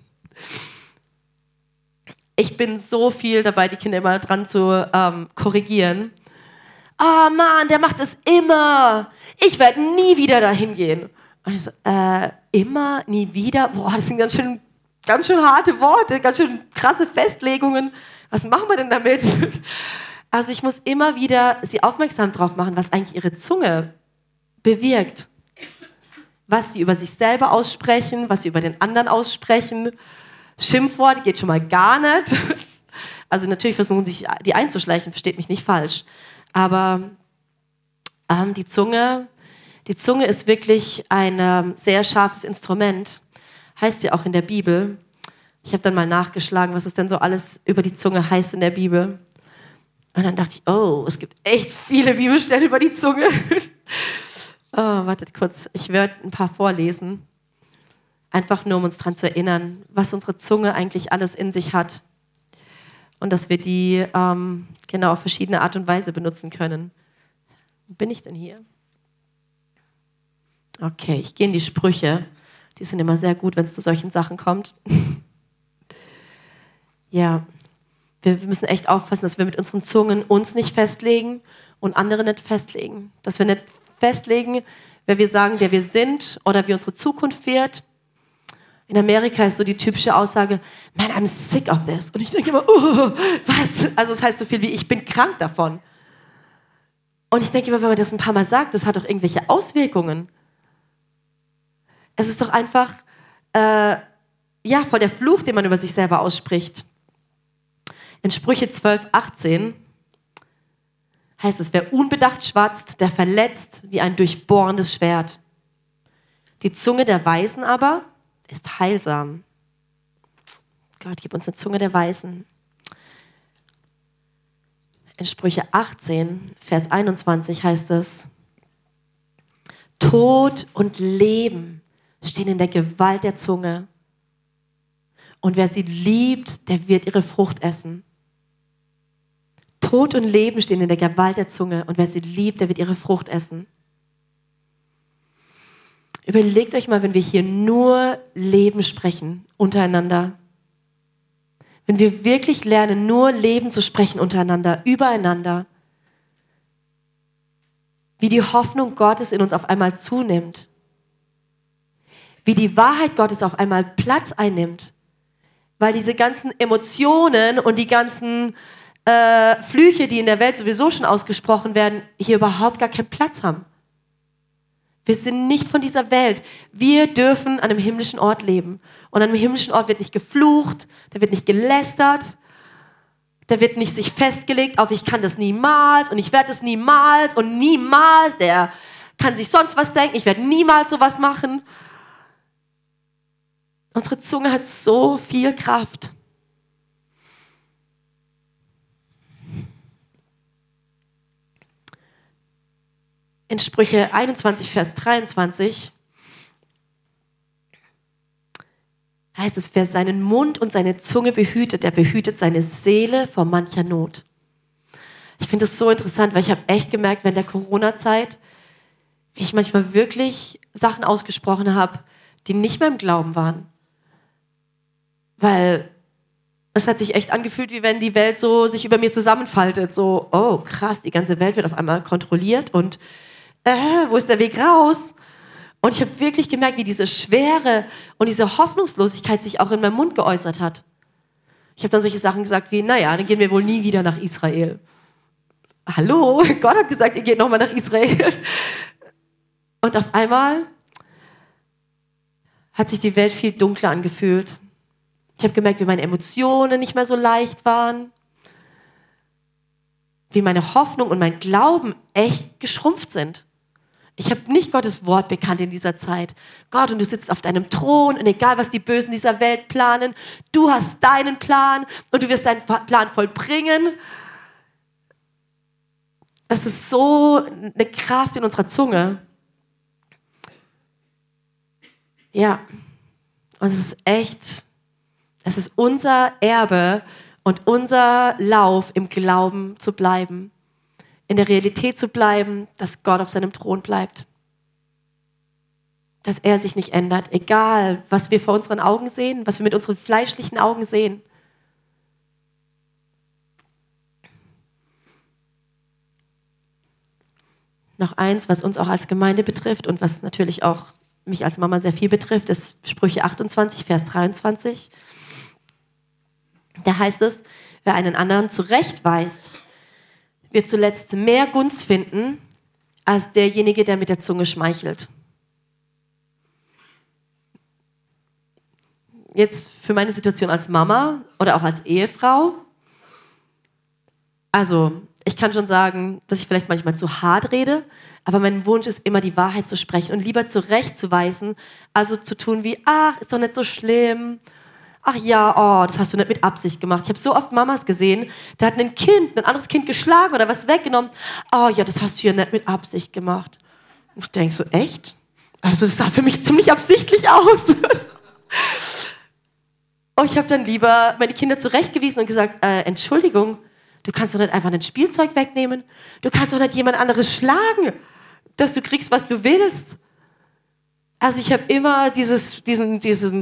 [SPEAKER 1] Ich bin so viel dabei, die Kinder immer dran zu korrigieren. Ah, Mann, der macht das immer. Ich werde nie wieder dahin gehen. Also, immer, nie wieder? Boah, das sind ganz schön harte Worte, ganz schön krasse Festlegungen. Was machen wir denn damit? Also ich muss immer wieder sie aufmerksam drauf machen, was eigentlich ihre Zunge bewirkt. Was sie über sich selber aussprechen, was sie über den anderen aussprechen. Schimpfwort geht schon mal gar nicht. Also natürlich versuchen sich die einzuschleichen, versteht mich nicht falsch. Aber die Zunge ist wirklich ein sehr scharfes Instrument. Heißt ja auch in der Bibel. Ich habe dann mal nachgeschlagen, was es denn so alles über die Zunge heißt in der Bibel. Und dann dachte ich, oh, es gibt echt viele Bibelstellen über die Zunge. Oh, wartet kurz, ich werde ein paar vorlesen. Einfach nur, um uns daran zu erinnern, was unsere Zunge eigentlich alles in sich hat. Und dass wir die genau auf verschiedene Art und Weise benutzen können. Wo bin ich denn hier? Okay, ich gehe in die Sprüche. Die sind immer sehr gut, wenn es zu solchen Sachen kommt. Ja. Wir müssen echt aufpassen, dass wir mit unseren Zungen uns nicht festlegen und andere nicht festlegen. Dass wir nicht festlegen, wer wir sagen, der wir sind oder wie unsere Zukunft wird. In Amerika ist so die typische Aussage, man, I'm sick of this. Und ich denke immer, was? Also das heißt so viel wie, ich bin krank davon. Und ich denke immer, wenn man das ein paar Mal sagt, das hat doch irgendwelche Auswirkungen. Es ist doch einfach, voll der Fluch, den man über sich selber ausspricht. In Sprüche 12, 18 heißt es, wer unbedacht schwatzt, der verletzt wie ein durchbohrendes Schwert. Die Zunge der Weisen aber ist heilsam. Gott, gib uns eine Zunge der Weisen. In Sprüche 18, Vers 21 heißt es, Tod und Leben stehen in der Gewalt der Zunge. Und wer sie liebt, der wird ihre Frucht essen. Tod und Leben stehen in der Gewalt der Zunge. Und wer sie liebt, der wird ihre Frucht essen. Überlegt euch mal, wenn wir hier nur Leben sprechen untereinander. Wenn wir wirklich lernen, nur Leben zu sprechen untereinander, übereinander. Wie die Hoffnung Gottes in uns auf einmal zunimmt. Wie die Wahrheit Gottes auf einmal Platz einnimmt. Weil diese ganzen Emotionen und die ganzen Flüche, die in der Welt sowieso schon ausgesprochen werden, hier überhaupt gar keinen Platz haben. Wir sind nicht von dieser Welt. Wir dürfen an einem himmlischen Ort leben. Und an einem himmlischen Ort wird nicht geflucht, da wird nicht gelästert, da wird nicht sich festgelegt auf, ich kann das niemals und ich werde das niemals und niemals, der kann sich sonst was denken, ich werde niemals sowas machen. Unsere Zunge hat so viel Kraft. In Sprüche 21, Vers 23 heißt es, wer seinen Mund und seine Zunge behütet, der behütet seine Seele vor mancher Not. Ich finde das so interessant, weil ich habe echt gemerkt, während der Corona-Zeit, wie ich manchmal wirklich Sachen ausgesprochen habe, die nicht mehr im Glauben waren. Weil es hat sich echt angefühlt, wie wenn die Welt so sich über mir zusammenfaltet. So, oh krass, die ganze Welt wird auf einmal kontrolliert und wo ist der Weg raus? Und ich habe wirklich gemerkt, wie diese Schwere und diese Hoffnungslosigkeit sich auch in meinem Mund geäußert hat. Ich habe dann solche Sachen gesagt wie, naja, dann gehen wir wohl nie wieder nach Israel. Hallo, Gott hat gesagt, ihr geht nochmal nach Israel. Und auf einmal hat sich die Welt viel dunkler angefühlt. Ich habe gemerkt, wie meine Emotionen nicht mehr so leicht waren, wie meine Hoffnung und mein Glauben echt geschrumpft sind. Ich habe nicht Gottes Wort bekannt in dieser Zeit. Gott, und du sitzt auf deinem Thron und egal, was die Bösen dieser Welt planen, du hast deinen Plan und du wirst deinen Plan vollbringen. Das ist so eine Kraft in unserer Zunge. Ja, und es ist echt, es ist unser Erbe und unser Lauf im Glauben zu bleiben. In der Realität zu bleiben, dass Gott auf seinem Thron bleibt. Dass er sich nicht ändert, egal was wir vor unseren Augen sehen, was wir mit unseren fleischlichen Augen sehen. Noch eins, was uns auch als Gemeinde betrifft und was natürlich auch mich als Mama sehr viel betrifft, ist Sprüche 28, Vers 23. Da heißt es, wer einen anderen zurechtweist, wird zuletzt mehr Gunst finden, als derjenige, der mit der Zunge schmeichelt. Jetzt für meine Situation als Mama oder auch als Ehefrau. Also, ich kann schon sagen, dass ich vielleicht manchmal zu hart rede, aber mein Wunsch ist immer, die Wahrheit zu sprechen und lieber zurechtzuweisen, also zu tun wie, ach, ist doch nicht so schlimm. Ach ja, oh, das hast du nicht mit Absicht gemacht. Ich habe so oft Mamas gesehen, da hat ein anderes Kind geschlagen oder was weggenommen. Oh ja, das hast du ja nicht mit Absicht gemacht. Und ich denke so, echt? Also das sah für mich ziemlich absichtlich aus. Und ich habe dann lieber meine Kinder zurechtgewiesen und gesagt, Entschuldigung, du kannst doch nicht einfach ein Spielzeug wegnehmen. Du kannst doch nicht jemand anderes schlagen, dass du kriegst, was du willst. Also ich habe immer diesen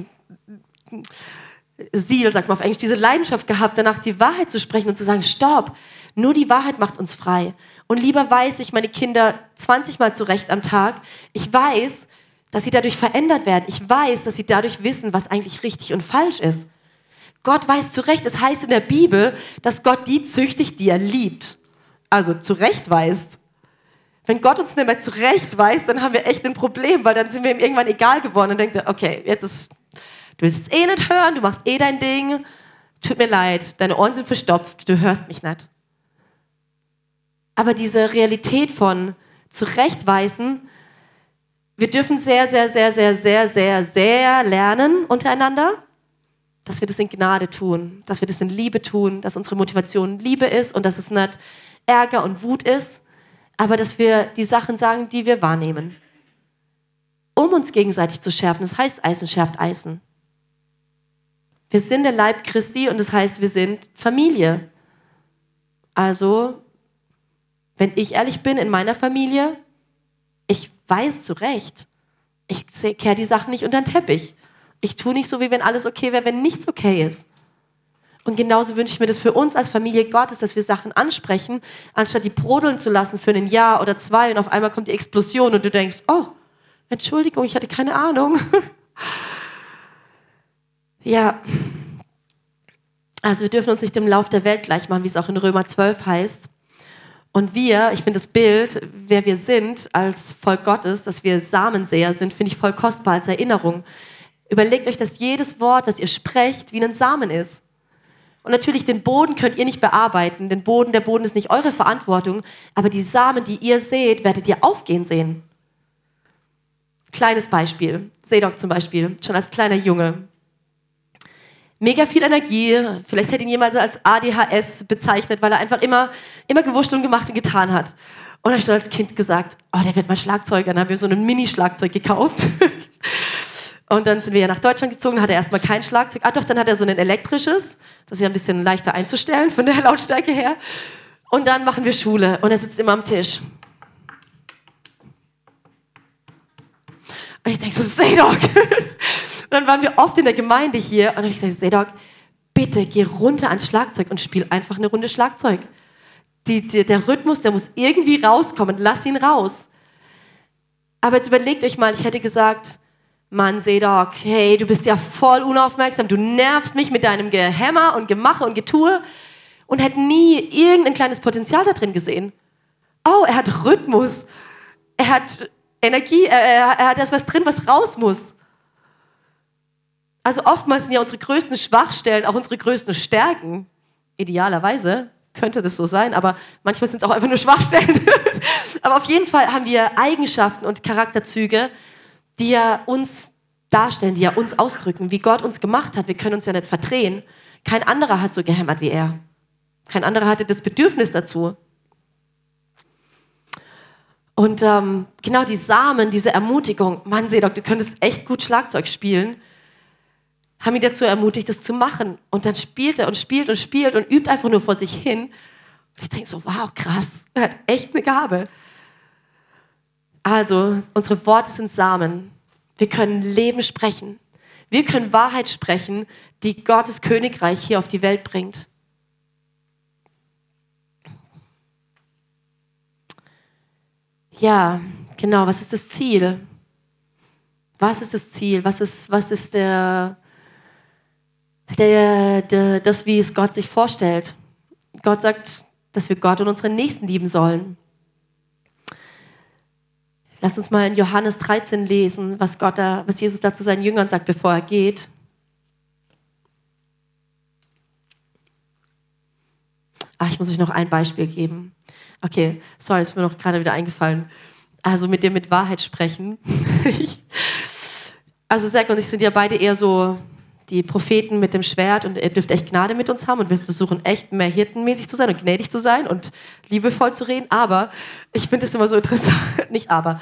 [SPEAKER 1] Ziel, sagt man auf Englisch, diese Leidenschaft gehabt, danach die Wahrheit zu sprechen und zu sagen, stopp, nur die Wahrheit macht uns frei. Und lieber weise ich meine Kinder 20 Mal zurecht am Tag. Ich weiß, dass sie dadurch verändert werden. Ich weiß, dass sie dadurch wissen, was eigentlich richtig und falsch ist. Gott weist zurecht. Es heißt in der Bibel, dass Gott die züchtigt, die er liebt. Also zurechtweist. Wenn Gott uns nicht mehr zurechtweist, dann haben wir echt ein Problem, weil dann sind wir ihm irgendwann egal geworden und denkt, okay, du willst es eh nicht hören, du machst eh dein Ding, tut mir leid, deine Ohren sind verstopft, du hörst mich nicht. Aber diese Realität von zurechtweisen, wir dürfen sehr, sehr, sehr, sehr, sehr, sehr, sehr lernen untereinander, dass wir das in Gnade tun, dass wir das in Liebe tun, dass unsere Motivation Liebe ist und dass es nicht Ärger und Wut ist, aber dass wir die Sachen sagen, die wir wahrnehmen, um uns gegenseitig zu schärfen. Das heißt, Eisen schärft Eisen. Wir sind der Leib Christi und das heißt, wir sind Familie. Also, wenn ich ehrlich bin in meiner Familie, ich weiß zurecht, ich kehre die Sachen nicht unter den Teppich. Ich tue nicht so, wie wenn alles okay wäre, wenn nichts okay ist. Und genauso wünsche ich mir das für uns als Familie Gottes, dass wir Sachen ansprechen, anstatt die brodeln zu lassen für ein Jahr oder zwei und auf einmal kommt die Explosion und du denkst, oh, Entschuldigung, ich hatte keine Ahnung. Ja, also wir dürfen uns nicht dem Lauf der Welt gleich machen, wie es auch in Römer 12 heißt. Und ich finde das Bild, wer wir sind als Volk Gottes, dass wir Samensäer sind, finde ich voll kostbar als Erinnerung. Überlegt euch, dass jedes Wort, das ihr sprecht, wie ein Samen ist. Und natürlich, den Boden könnt ihr nicht bearbeiten. Der Boden ist nicht eure Verantwortung. Aber die Samen, die ihr seht, werdet ihr aufgehen sehen. Kleines Beispiel. Sedok zum Beispiel, schon als kleiner Junge. Mega viel Energie. Vielleicht hätte ihn jemand als ADHS bezeichnet, weil er einfach immer gewurschtelt und gemacht und getan hat. Und da habe ich schon als Kind gesagt, oh, der wird mal Schlagzeuger. Dann haben wir so ein Mini-Schlagzeug gekauft. Und dann sind wir ja nach Deutschland gezogen, hat er erstmal kein Schlagzeug. Ah doch, dann hat er so ein elektrisches. Das ist ja ein bisschen leichter einzustellen von der Lautstärke her. Und dann machen wir Schule und er sitzt immer am Tisch. Und ich denke so, Sedok. Und dann waren wir oft in der Gemeinde hier und dann habe ich gesagt, Sedok, bitte geh runter ans Schlagzeug und spiel einfach eine Runde Schlagzeug. Der Rhythmus, der muss irgendwie rauskommen, lass ihn raus. Aber jetzt überlegt euch mal, ich hätte gesagt, Mann, Sedok, hey, du bist ja voll unaufmerksam, du nervst mich mit deinem Gehämmer und Gemache und Getue und hätte nie irgendein kleines Potenzial da drin gesehen. Oh, er hat Rhythmus, er hat Energie, er hat da was drin, was raus muss. Also oftmals sind ja unsere größten Schwachstellen auch unsere größten Stärken. Idealerweise könnte das so sein, aber manchmal sind es auch einfach nur Schwachstellen. Aber auf jeden Fall haben wir Eigenschaften und Charakterzüge, die ja uns darstellen, die ja uns ausdrücken, wie Gott uns gemacht hat. Wir können uns ja nicht verdrehen. Kein anderer hat so gehämmert wie er. Kein anderer hatte das Bedürfnis dazu. Und genau die Samen, diese Ermutigung, Mann, Sedok, du könntest echt gut Schlagzeug spielen, haben ihn dazu ermutigt, das zu machen. Und dann spielt er und spielt und spielt und übt einfach nur vor sich hin. Und ich denke so, wow, krass, er hat echt eine Gabe. Also, unsere Worte sind Samen. Wir können Leben sprechen. Wir können Wahrheit sprechen, die Gottes Königreich hier auf die Welt bringt. Ja, genau, was ist das Ziel? Was ist das Ziel? Was ist das, wie es Gott sich vorstellt? Gott sagt, dass wir Gott und unseren Nächsten lieben sollen. Lass uns mal in Johannes 13 lesen, was Jesus da zu seinen Jüngern sagt, bevor er geht. Ich muss euch noch ein Beispiel geben. Okay, sorry, ist mir noch gerade wieder eingefallen. Also mit dem mit Wahrheit sprechen. Also Zack und ich sind ja beide eher so die Propheten mit dem Schwert und ihr dürft echt Gnade mit uns haben und wir versuchen echt mehr hirtenmäßig zu sein und gnädig zu sein und liebevoll zu reden, aber ich finde es immer so interessant, nicht aber,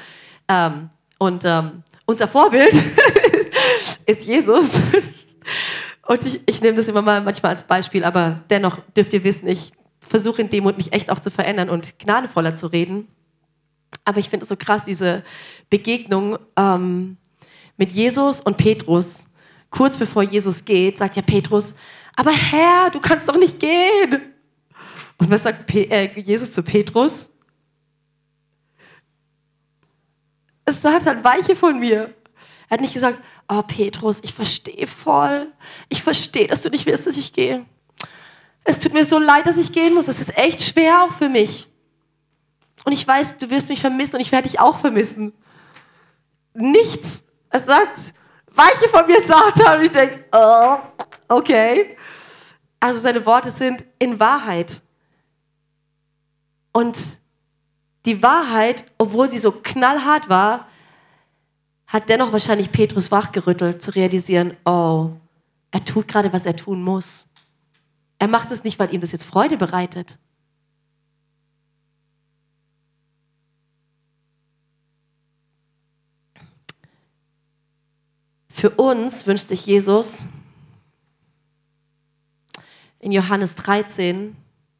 [SPEAKER 1] unser Vorbild ist Jesus und ich nehme das immer mal manchmal als Beispiel, aber dennoch dürft ihr wissen, ich versuche in Demut mich echt auch zu verändern und gnadenvoller zu reden, aber ich finde es so krass, diese Begegnung mit Jesus und Petrus. Kurz bevor Jesus geht, sagt ja Petrus, aber Herr, du kannst doch nicht gehen. Und was sagt Jesus zu Petrus? Satan, weiche von mir. Er hat nicht gesagt, oh Petrus, ich verstehe voll. Ich verstehe, dass du nicht willst, dass ich gehe. Es tut mir so leid, dass ich gehen muss. Es ist echt schwer auch für mich. Und ich weiß, du wirst mich vermissen und ich werde dich auch vermissen. Nichts. Es sagt, weiche von mir, Satan. Und ich denke, oh, okay. Also seine Worte sind in Wahrheit. Und die Wahrheit, obwohl sie so knallhart war, hat dennoch wahrscheinlich Petrus wachgerüttelt, zu realisieren, oh, er tut gerade, was er tun muss. Er macht es nicht, weil ihm das jetzt Freude bereitet. Für uns wünscht sich Jesus in Johannes 13,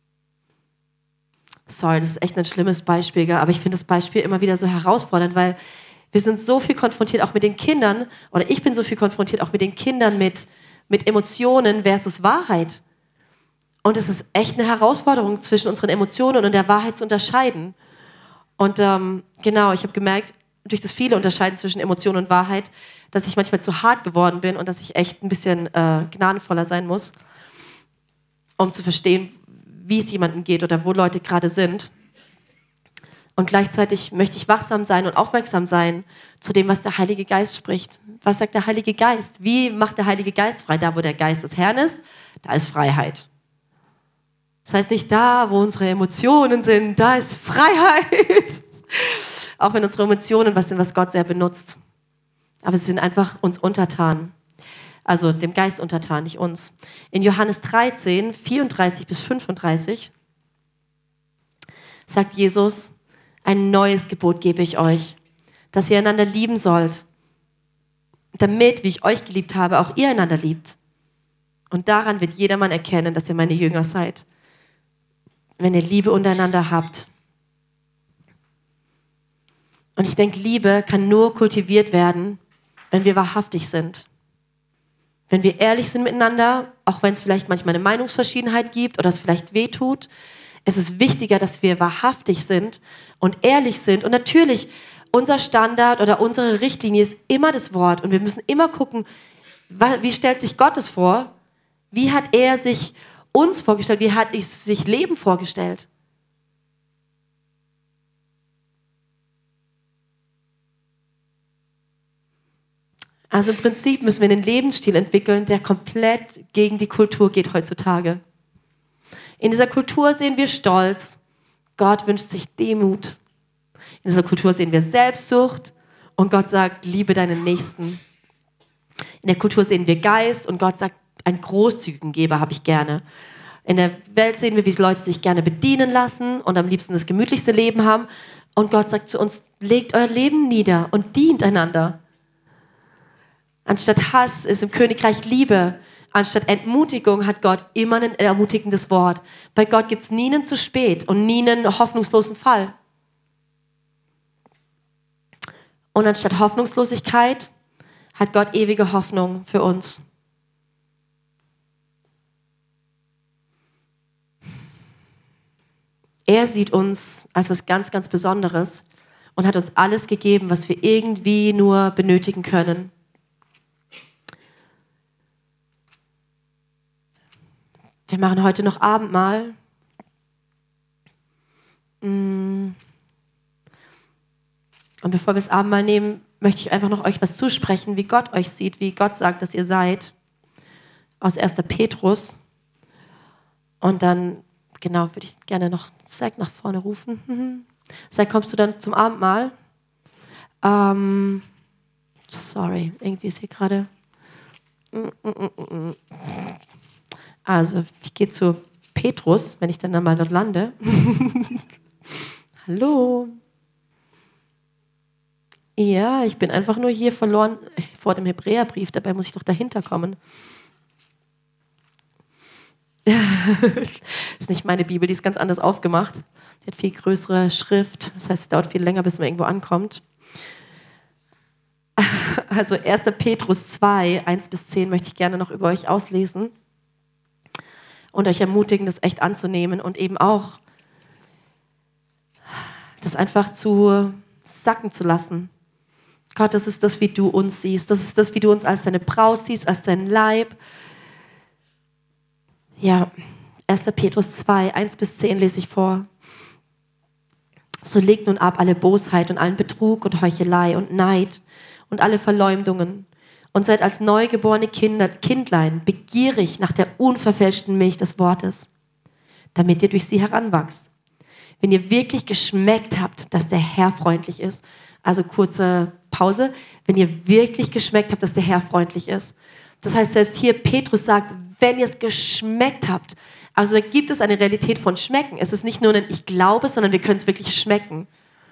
[SPEAKER 1] sorry, das ist echt ein schlimmes Beispiel, aber ich finde das Beispiel immer wieder so herausfordernd, weil wir sind so viel konfrontiert, auch mit den Kindern, oder ich bin so viel konfrontiert, auch mit den Kindern, mit Emotionen versus Wahrheit. Und es ist echt eine Herausforderung, zwischen unseren Emotionen und der Wahrheit zu unterscheiden. Und genau, ich habe gemerkt, durch das viele Unterscheiden zwischen Emotion und Wahrheit, dass ich manchmal zu hart geworden bin und dass ich echt ein bisschen gnadenvoller sein muss, um zu verstehen, wie es jemandem geht oder wo Leute gerade sind. Und gleichzeitig möchte ich wachsam sein und aufmerksam sein zu dem, was der Heilige Geist spricht. Was sagt der Heilige Geist? Wie macht der Heilige Geist frei? Da, wo der Geist des Herrn ist, da ist Freiheit. Das heißt nicht da, wo unsere Emotionen sind, da ist Freiheit. Auch wenn unsere Emotionen was sind, was Gott sehr benutzt. Aber sie sind einfach uns untertan. Also dem Geist untertan, nicht uns. In Johannes 13, 34 bis 35 sagt Jesus, ein neues Gebot gebe ich euch, dass ihr einander lieben sollt, damit, wie ich euch geliebt habe, auch ihr einander liebt. Und daran wird jedermann erkennen, dass ihr meine Jünger seid, wenn ihr Liebe untereinander habt. Und ich denke, Liebe kann nur kultiviert werden, wenn wir wahrhaftig sind. Wenn wir ehrlich sind miteinander, auch wenn es vielleicht manchmal eine Meinungsverschiedenheit gibt oder es vielleicht wehtut, es ist wichtiger, dass wir wahrhaftig sind und ehrlich sind. Und natürlich, unser Standard oder unsere Richtlinie ist immer das Wort. Und wir müssen immer gucken, wie stellt sich Gott es vor? Wie hat er sich uns vorgestellt? Wie hat sich Leben vorgestellt? Also im Prinzip müssen wir einen Lebensstil entwickeln, der komplett gegen die Kultur geht heutzutage. In dieser Kultur sehen wir Stolz. Gott wünscht sich Demut. In dieser Kultur sehen wir Selbstsucht und Gott sagt, liebe deinen Nächsten. In der Kultur sehen wir Geist und Gott sagt, einen großzügigen Geber habe ich gerne. In der Welt sehen wir, wie Leute sich gerne bedienen lassen und am liebsten das gemütlichste Leben haben. Und Gott sagt zu uns, legt euer Leben nieder und dient einander. Anstatt Hass ist im Königreich Liebe. Anstatt Entmutigung hat Gott immer ein ermutigendes Wort. Bei Gott gibt es nie einen zu spät und nie einen hoffnungslosen Fall. Und anstatt Hoffnungslosigkeit hat Gott ewige Hoffnung für uns. Er sieht uns als was ganz, ganz Besonderes und hat uns alles gegeben, was wir irgendwie nur benötigen können. Wir machen heute noch Abendmahl. Und bevor wir das Abendmahl nehmen, möchte ich einfach noch euch was zusprechen, wie Gott euch sieht, wie Gott sagt, dass ihr seid. Aus 1. Petrus. Und dann, genau, würde ich gerne noch Zack nach vorne rufen. Zack, kommst du dann zum Abendmahl? Sorry, irgendwie ist hier gerade... Also, ich gehe zu Petrus, wenn ich dann mal dort lande. Hallo. Ja, ich bin einfach nur hier verloren vor dem Hebräerbrief, dabei muss ich doch dahinter kommen. Ist nicht meine Bibel, die ist ganz anders aufgemacht. Die hat viel größere Schrift, das heißt, es dauert viel länger, bis man irgendwo ankommt. Also 1. Petrus 2, 1-10 möchte ich gerne noch über euch auslesen und euch ermutigen, das echt anzunehmen und eben auch das einfach zu sacken zu lassen. Gott, das ist das, wie du uns siehst. Das ist das, wie du uns als deine Braut siehst, als deinen Leib. Ja, 1. Petrus 2, 1-10 lese ich vor. So legt nun ab alle Bosheit und allen Betrug und Heuchelei und Neid und alle Verleumdungen und seid als neugeborene Kindlein begierig nach der unverfälschten Milch des Wortes, damit ihr durch sie heranwachst. Wenn ihr wirklich geschmeckt habt, dass der Herr freundlich ist, also kurze Pause, wenn ihr wirklich geschmeckt habt, dass der Herr freundlich ist. Das heißt, selbst hier Petrus sagt, wenn ihr es geschmeckt habt, also da gibt es eine Realität von Schmecken. Es ist nicht nur ein Ich glaube, sondern wir können es wirklich schmecken.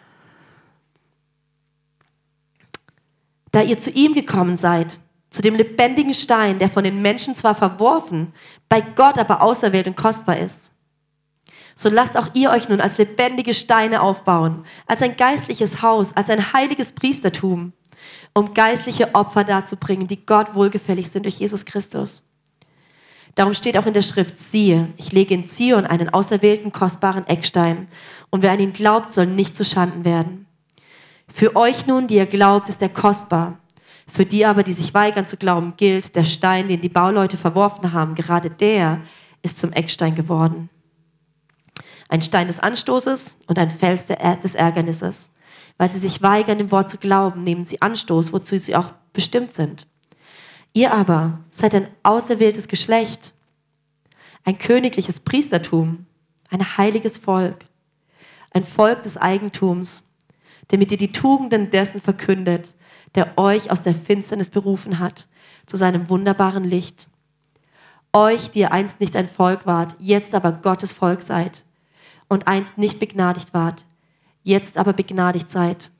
[SPEAKER 1] Da ihr zu ihm gekommen seid, zu dem lebendigen Stein, der von den Menschen zwar verworfen, bei Gott aber auserwählt und kostbar ist. So lasst auch ihr euch nun als lebendige Steine aufbauen, als ein geistliches Haus, als ein heiliges Priestertum, um geistliche Opfer darzubringen, die Gott wohlgefällig sind durch Jesus Christus. Darum steht auch in der Schrift, siehe, ich lege in Zion einen auserwählten, kostbaren Eckstein, und wer an ihn glaubt, soll nicht zuschanden werden. Für euch nun, die ihr glaubt, ist er kostbar. Für die aber, die sich weigern zu glauben, gilt, der Stein, den die Bauleute verworfen haben, gerade der ist zum Eckstein geworden. Ein Stein des Anstoßes und ein Fels des Ärgernisses. Weil sie sich weigern, dem Wort zu glauben, nehmen sie Anstoß, wozu sie auch bestimmt sind. Ihr aber seid ein auserwähltes Geschlecht, ein königliches Priestertum, ein heiliges Volk, ein Volk des Eigentums, damit ihr die Tugenden dessen verkündet, der euch aus der Finsternis berufen hat, zu seinem wunderbaren Licht. Euch, die ihr einst nicht ein Volk wart, jetzt aber Gottes Volk seid, und einst nicht begnadigt wart, jetzt aber begnadigt seid.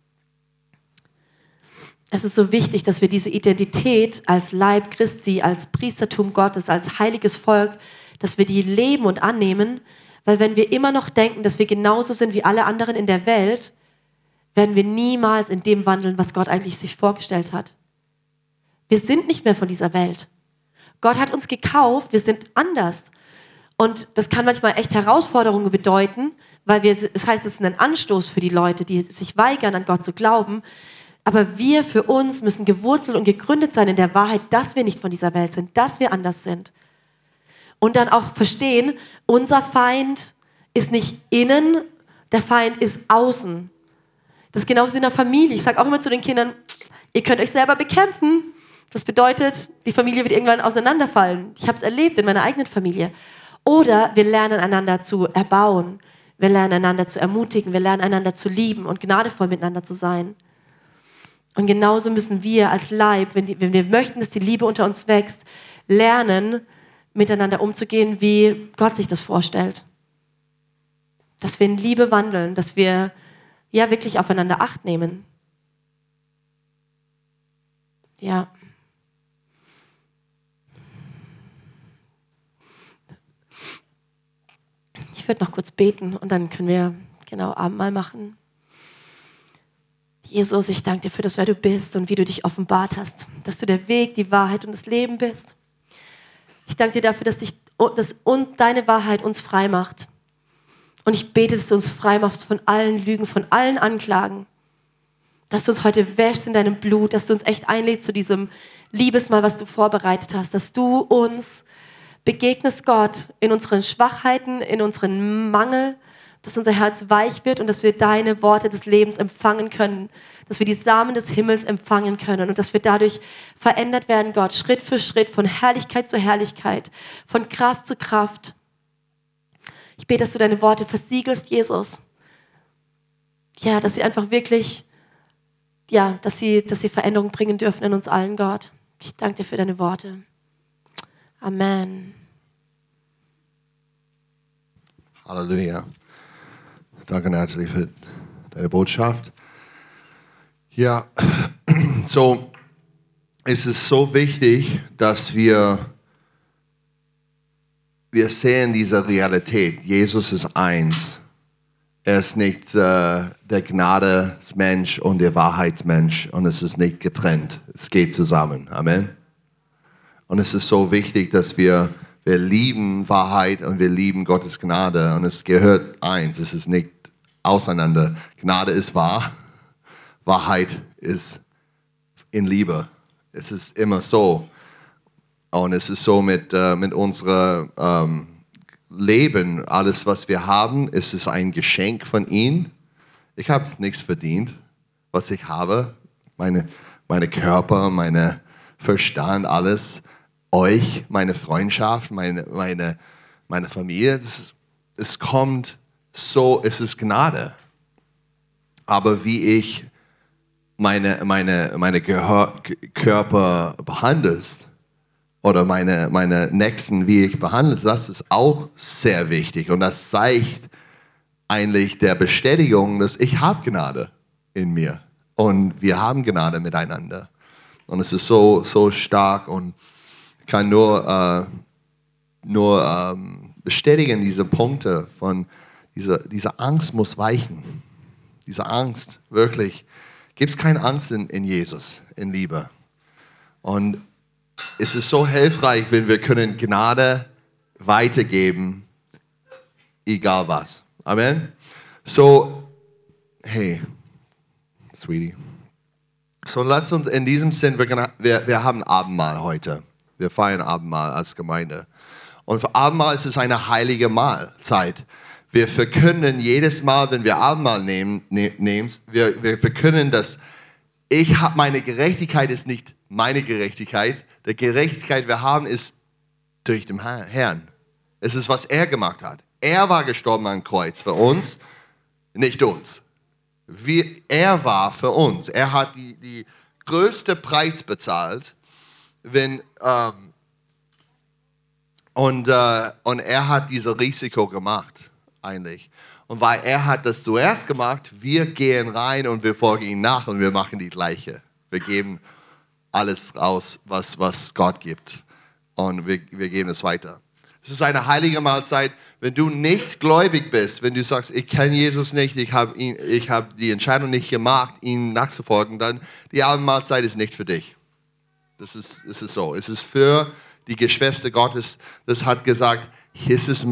[SPEAKER 1] Es ist so wichtig, dass wir diese Identität als Leib Christi, als Priestertum Gottes, als heiliges Volk, dass wir die leben und annehmen, weil wenn wir immer noch denken, dass wir genauso sind wie alle anderen in der Welt, werden wir niemals in dem wandeln, was Gott eigentlich sich vorgestellt hat. Wir sind nicht mehr von dieser Welt. Gott hat uns gekauft, wir sind anders. Und das kann manchmal echt Herausforderungen bedeuten, weil es heißt, es ist ein Anstoß für die Leute, die sich weigern, an Gott zu glauben. Aber wir für uns müssen gewurzelt und gegründet sein in der Wahrheit, dass wir nicht von dieser Welt sind, dass wir anders sind. Und dann auch verstehen, unser Feind ist nicht innen, der Feind ist außen. Das ist genauso in der Familie. Ich sage auch immer zu den Kindern, ihr könnt euch selber bekämpfen. Das bedeutet, die Familie wird irgendwann auseinanderfallen. Ich habe es erlebt in meiner eigenen Familie. Oder wir lernen einander zu erbauen. Wir lernen einander zu ermutigen. Wir lernen einander zu lieben und gnadevoll miteinander zu sein. Und genauso müssen wir als Leib, wenn wir möchten, dass die Liebe unter uns wächst, lernen, miteinander umzugehen, wie Gott sich das vorstellt. Dass wir in Liebe wandeln, dass wir ja wirklich aufeinander Acht nehmen. Ja. Ich würde noch kurz beten und dann können wir Abendmahl machen. Jesus, ich danke dir für das, wer du bist und wie du dich offenbart hast, dass du der Weg, die Wahrheit und das Leben bist. Ich danke dir dafür, dass deine Wahrheit uns frei macht. Und ich bete, dass du uns frei machst von allen Lügen, von allen Anklagen. Dass du uns heute wäschst in deinem Blut, dass du uns echt einlädst zu diesem Liebesmahl, was du vorbereitet hast, dass du uns begegnest, Gott, in unseren Schwachheiten, in unseren Mangel, dass unser Herz weich wird und dass wir deine Worte des Lebens empfangen können, dass wir die Samen des Himmels empfangen können und dass wir dadurch verändert werden, Gott, Schritt für Schritt, von Herrlichkeit zu Herrlichkeit, von Kraft zu Kraft. Ich bete, dass du deine Worte versiegelst, Jesus. Ja, dass sie einfach wirklich, dass sie Veränderung bringen dürfen in uns allen, Gott. Ich danke dir für deine Worte. Amen.
[SPEAKER 2] Halleluja. Danke, Natalie, für deine Botschaft. Ja, so, es ist so wichtig, dass wir sehen diese Realität. Jesus ist eins. Er ist nicht der Gnadesmensch und der Wahrheitsmensch und es ist nicht getrennt. Es geht zusammen. Amen. Und es ist so wichtig, dass wir lieben Wahrheit und wir lieben Gottes Gnade und es gehört eins. Es ist nicht auseinander. Gnade ist wahr, Wahrheit ist in Liebe. Es ist immer so. Und es ist so mit unserem Leben, alles was wir haben, es ist ein Geschenk von ihm. Ich habe nichts verdient, was ich habe. Meine Körper, meine Verstand, alles. Euch, meine Freundschaft, meine Familie. Es kommt so, es ist Gnade. Aber wie ich meine Körper behandelst oder meine Nächsten, wie ich behandle, das ist auch sehr wichtig. Und das zeigt eigentlich der Bestätigung, dass ich habe Gnade in mir. Und wir haben Gnade miteinander. Und es ist so stark und kann nur bestätigen, diese Punkte von diese Angst muss weichen. Diese Angst, wirklich. Gibt es keine Angst in Jesus, in Liebe. Und es ist so hilfreich, wenn wir können Gnade weitergeben, egal was. Amen. So, hey, Sweetie. So, lasst uns in diesem Sinn, wir haben Abendmahl heute. Wir feiern Abendmahl als Gemeinde. Und für Abendmahl ist es eine heilige Mahlzeit. Wir verkünden jedes Mal, wenn wir Abendmahl nehmen, wir verkünden, dass meine Gerechtigkeit ist nicht meine Gerechtigkeit. Die Gerechtigkeit, wir haben, ist durch den Herrn. Es ist, was er gemacht hat. Er war gestorben am Kreuz für uns, nicht uns. Er war für uns. Er hat die größte Preis bezahlt. Und er hat dieses Risiko gemacht, eigentlich. Und weil er hat das zuerst gemacht, wir gehen rein und wir folgen ihm nach und wir machen die gleiche. Wir geben alles raus, was Gott gibt. Und wir geben es weiter. Es ist eine heilige Mahlzeit. Wenn du nicht gläubig bist, wenn du sagst, ich kenne Jesus nicht, ich habe die Entscheidung nicht gemacht, ihm nachzufolgen, dann die Abendmahlzeit ist nicht für dich. Das ist so. Es ist für die Geschwister Gottes. Das hat gesagt, es ist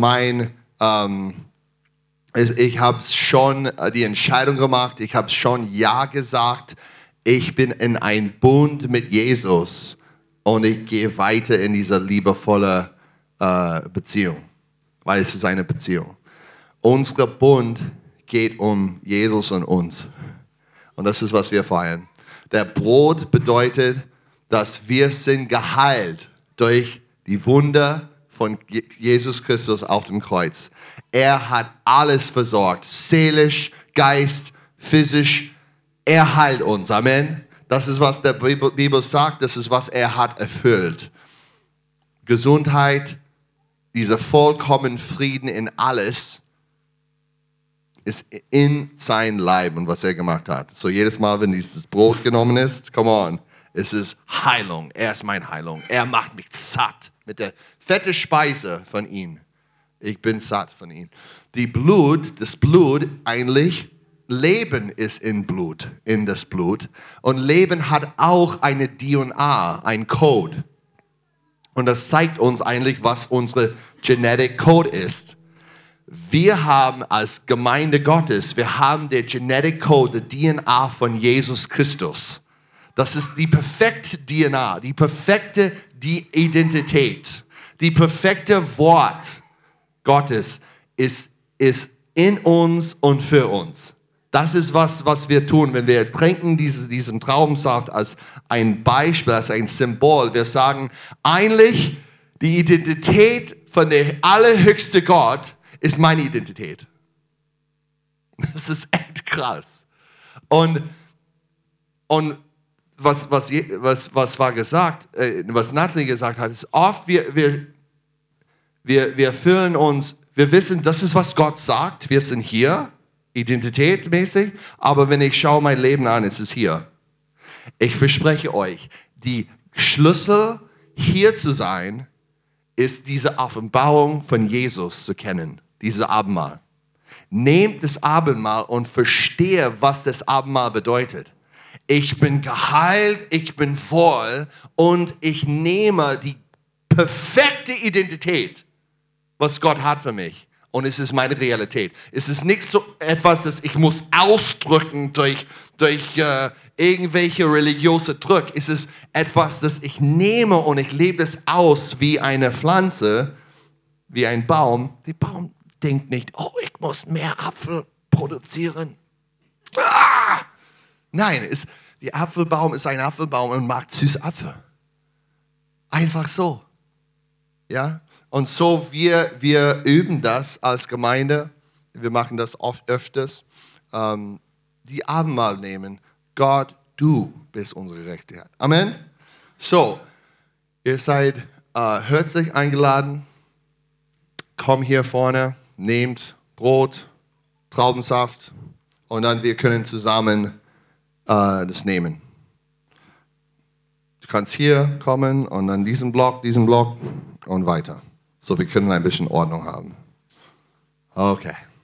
[SPEAKER 2] ich habe schon die Entscheidung gemacht, ich habe schon Ja gesagt. Ich bin in ein Bund mit Jesus und ich gehe weiter in dieser liebevolle Beziehung, weil es ist eine Beziehung. Unser Bund geht um Jesus und uns. Und das ist, was wir feiern. Der Brot bedeutet, dass wir sind geheilt durch die Wunder von Jesus Christus auf dem Kreuz. Er hat alles versorgt, seelisch, Geist, physisch. Er heilt uns. Amen. Das ist, was der Bibel sagt. Das ist, was er hat erfüllt. Gesundheit, dieser vollkommene Frieden in alles ist in sein Leib und was er gemacht hat. So jedes Mal, wenn dieses Brot genommen ist, come on, es ist Heilung. Er ist meine Heilung. Er macht mich satt mit der fetten Speise von ihm. Ich bin satt von ihm. Das Blut eigentlich, Leben ist in das Blut. Und Leben hat auch eine DNA, ein Code. Und das zeigt uns eigentlich, was unsere Genetic Code ist. Wir haben als Gemeinde Gottes, wir haben den Genetic Code, die DNA von Jesus Christus. Das ist die perfekte DNA, die perfekte Identität, die perfekte Wort Gottes ist in uns und für uns. Das ist, was wir tun, wenn wir trinken diesen Traubensaft als ein Beispiel, als ein Symbol. Wir sagen, eigentlich die Identität von der allerhöchste Gott ist meine Identität. Das ist echt krass. Und was war gesagt, was Natalie gesagt hat, ist oft, wir fühlen uns, wir wissen, das ist, was Gott sagt, wir sind hier, identitätmäßig, aber wenn ich schaue mein Leben an, ist es hier. Ich verspreche euch, die Schlüssel, hier zu sein, ist diese Offenbarung von Jesus zu kennen, diese Abendmahl. Nehmt das Abendmahl und verstehe, was das Abendmahl bedeutet. Ich bin geheilt, ich bin voll und ich nehme die perfekte Identität, was Gott hat für mich. Und es ist meine Realität. Es ist nicht so etwas, das ich muss ausdrücken durch irgendwelche religiöse Druck. Es ist etwas, das ich nehme und ich lebe es aus wie eine Pflanze, wie ein Baum. Der Baum denkt nicht, oh, ich muss mehr Apfel produzieren. Ah! Nein, der Apfelbaum ist ein Apfelbaum und mag süße Apfel. Einfach so. Ja? Und so, wir üben das als Gemeinde. Wir machen das öfters. Die Abendmahl nehmen. Gott, du bist unsere Rechte. Amen. So, ihr seid herzlich eingeladen. Komm hier vorne, nehmt Brot, Traubensaft und dann wir können zusammen das nehmen. Du kannst hier kommen und dann diesen Block und weiter. So, wir können ein bisschen Ordnung haben. Okay.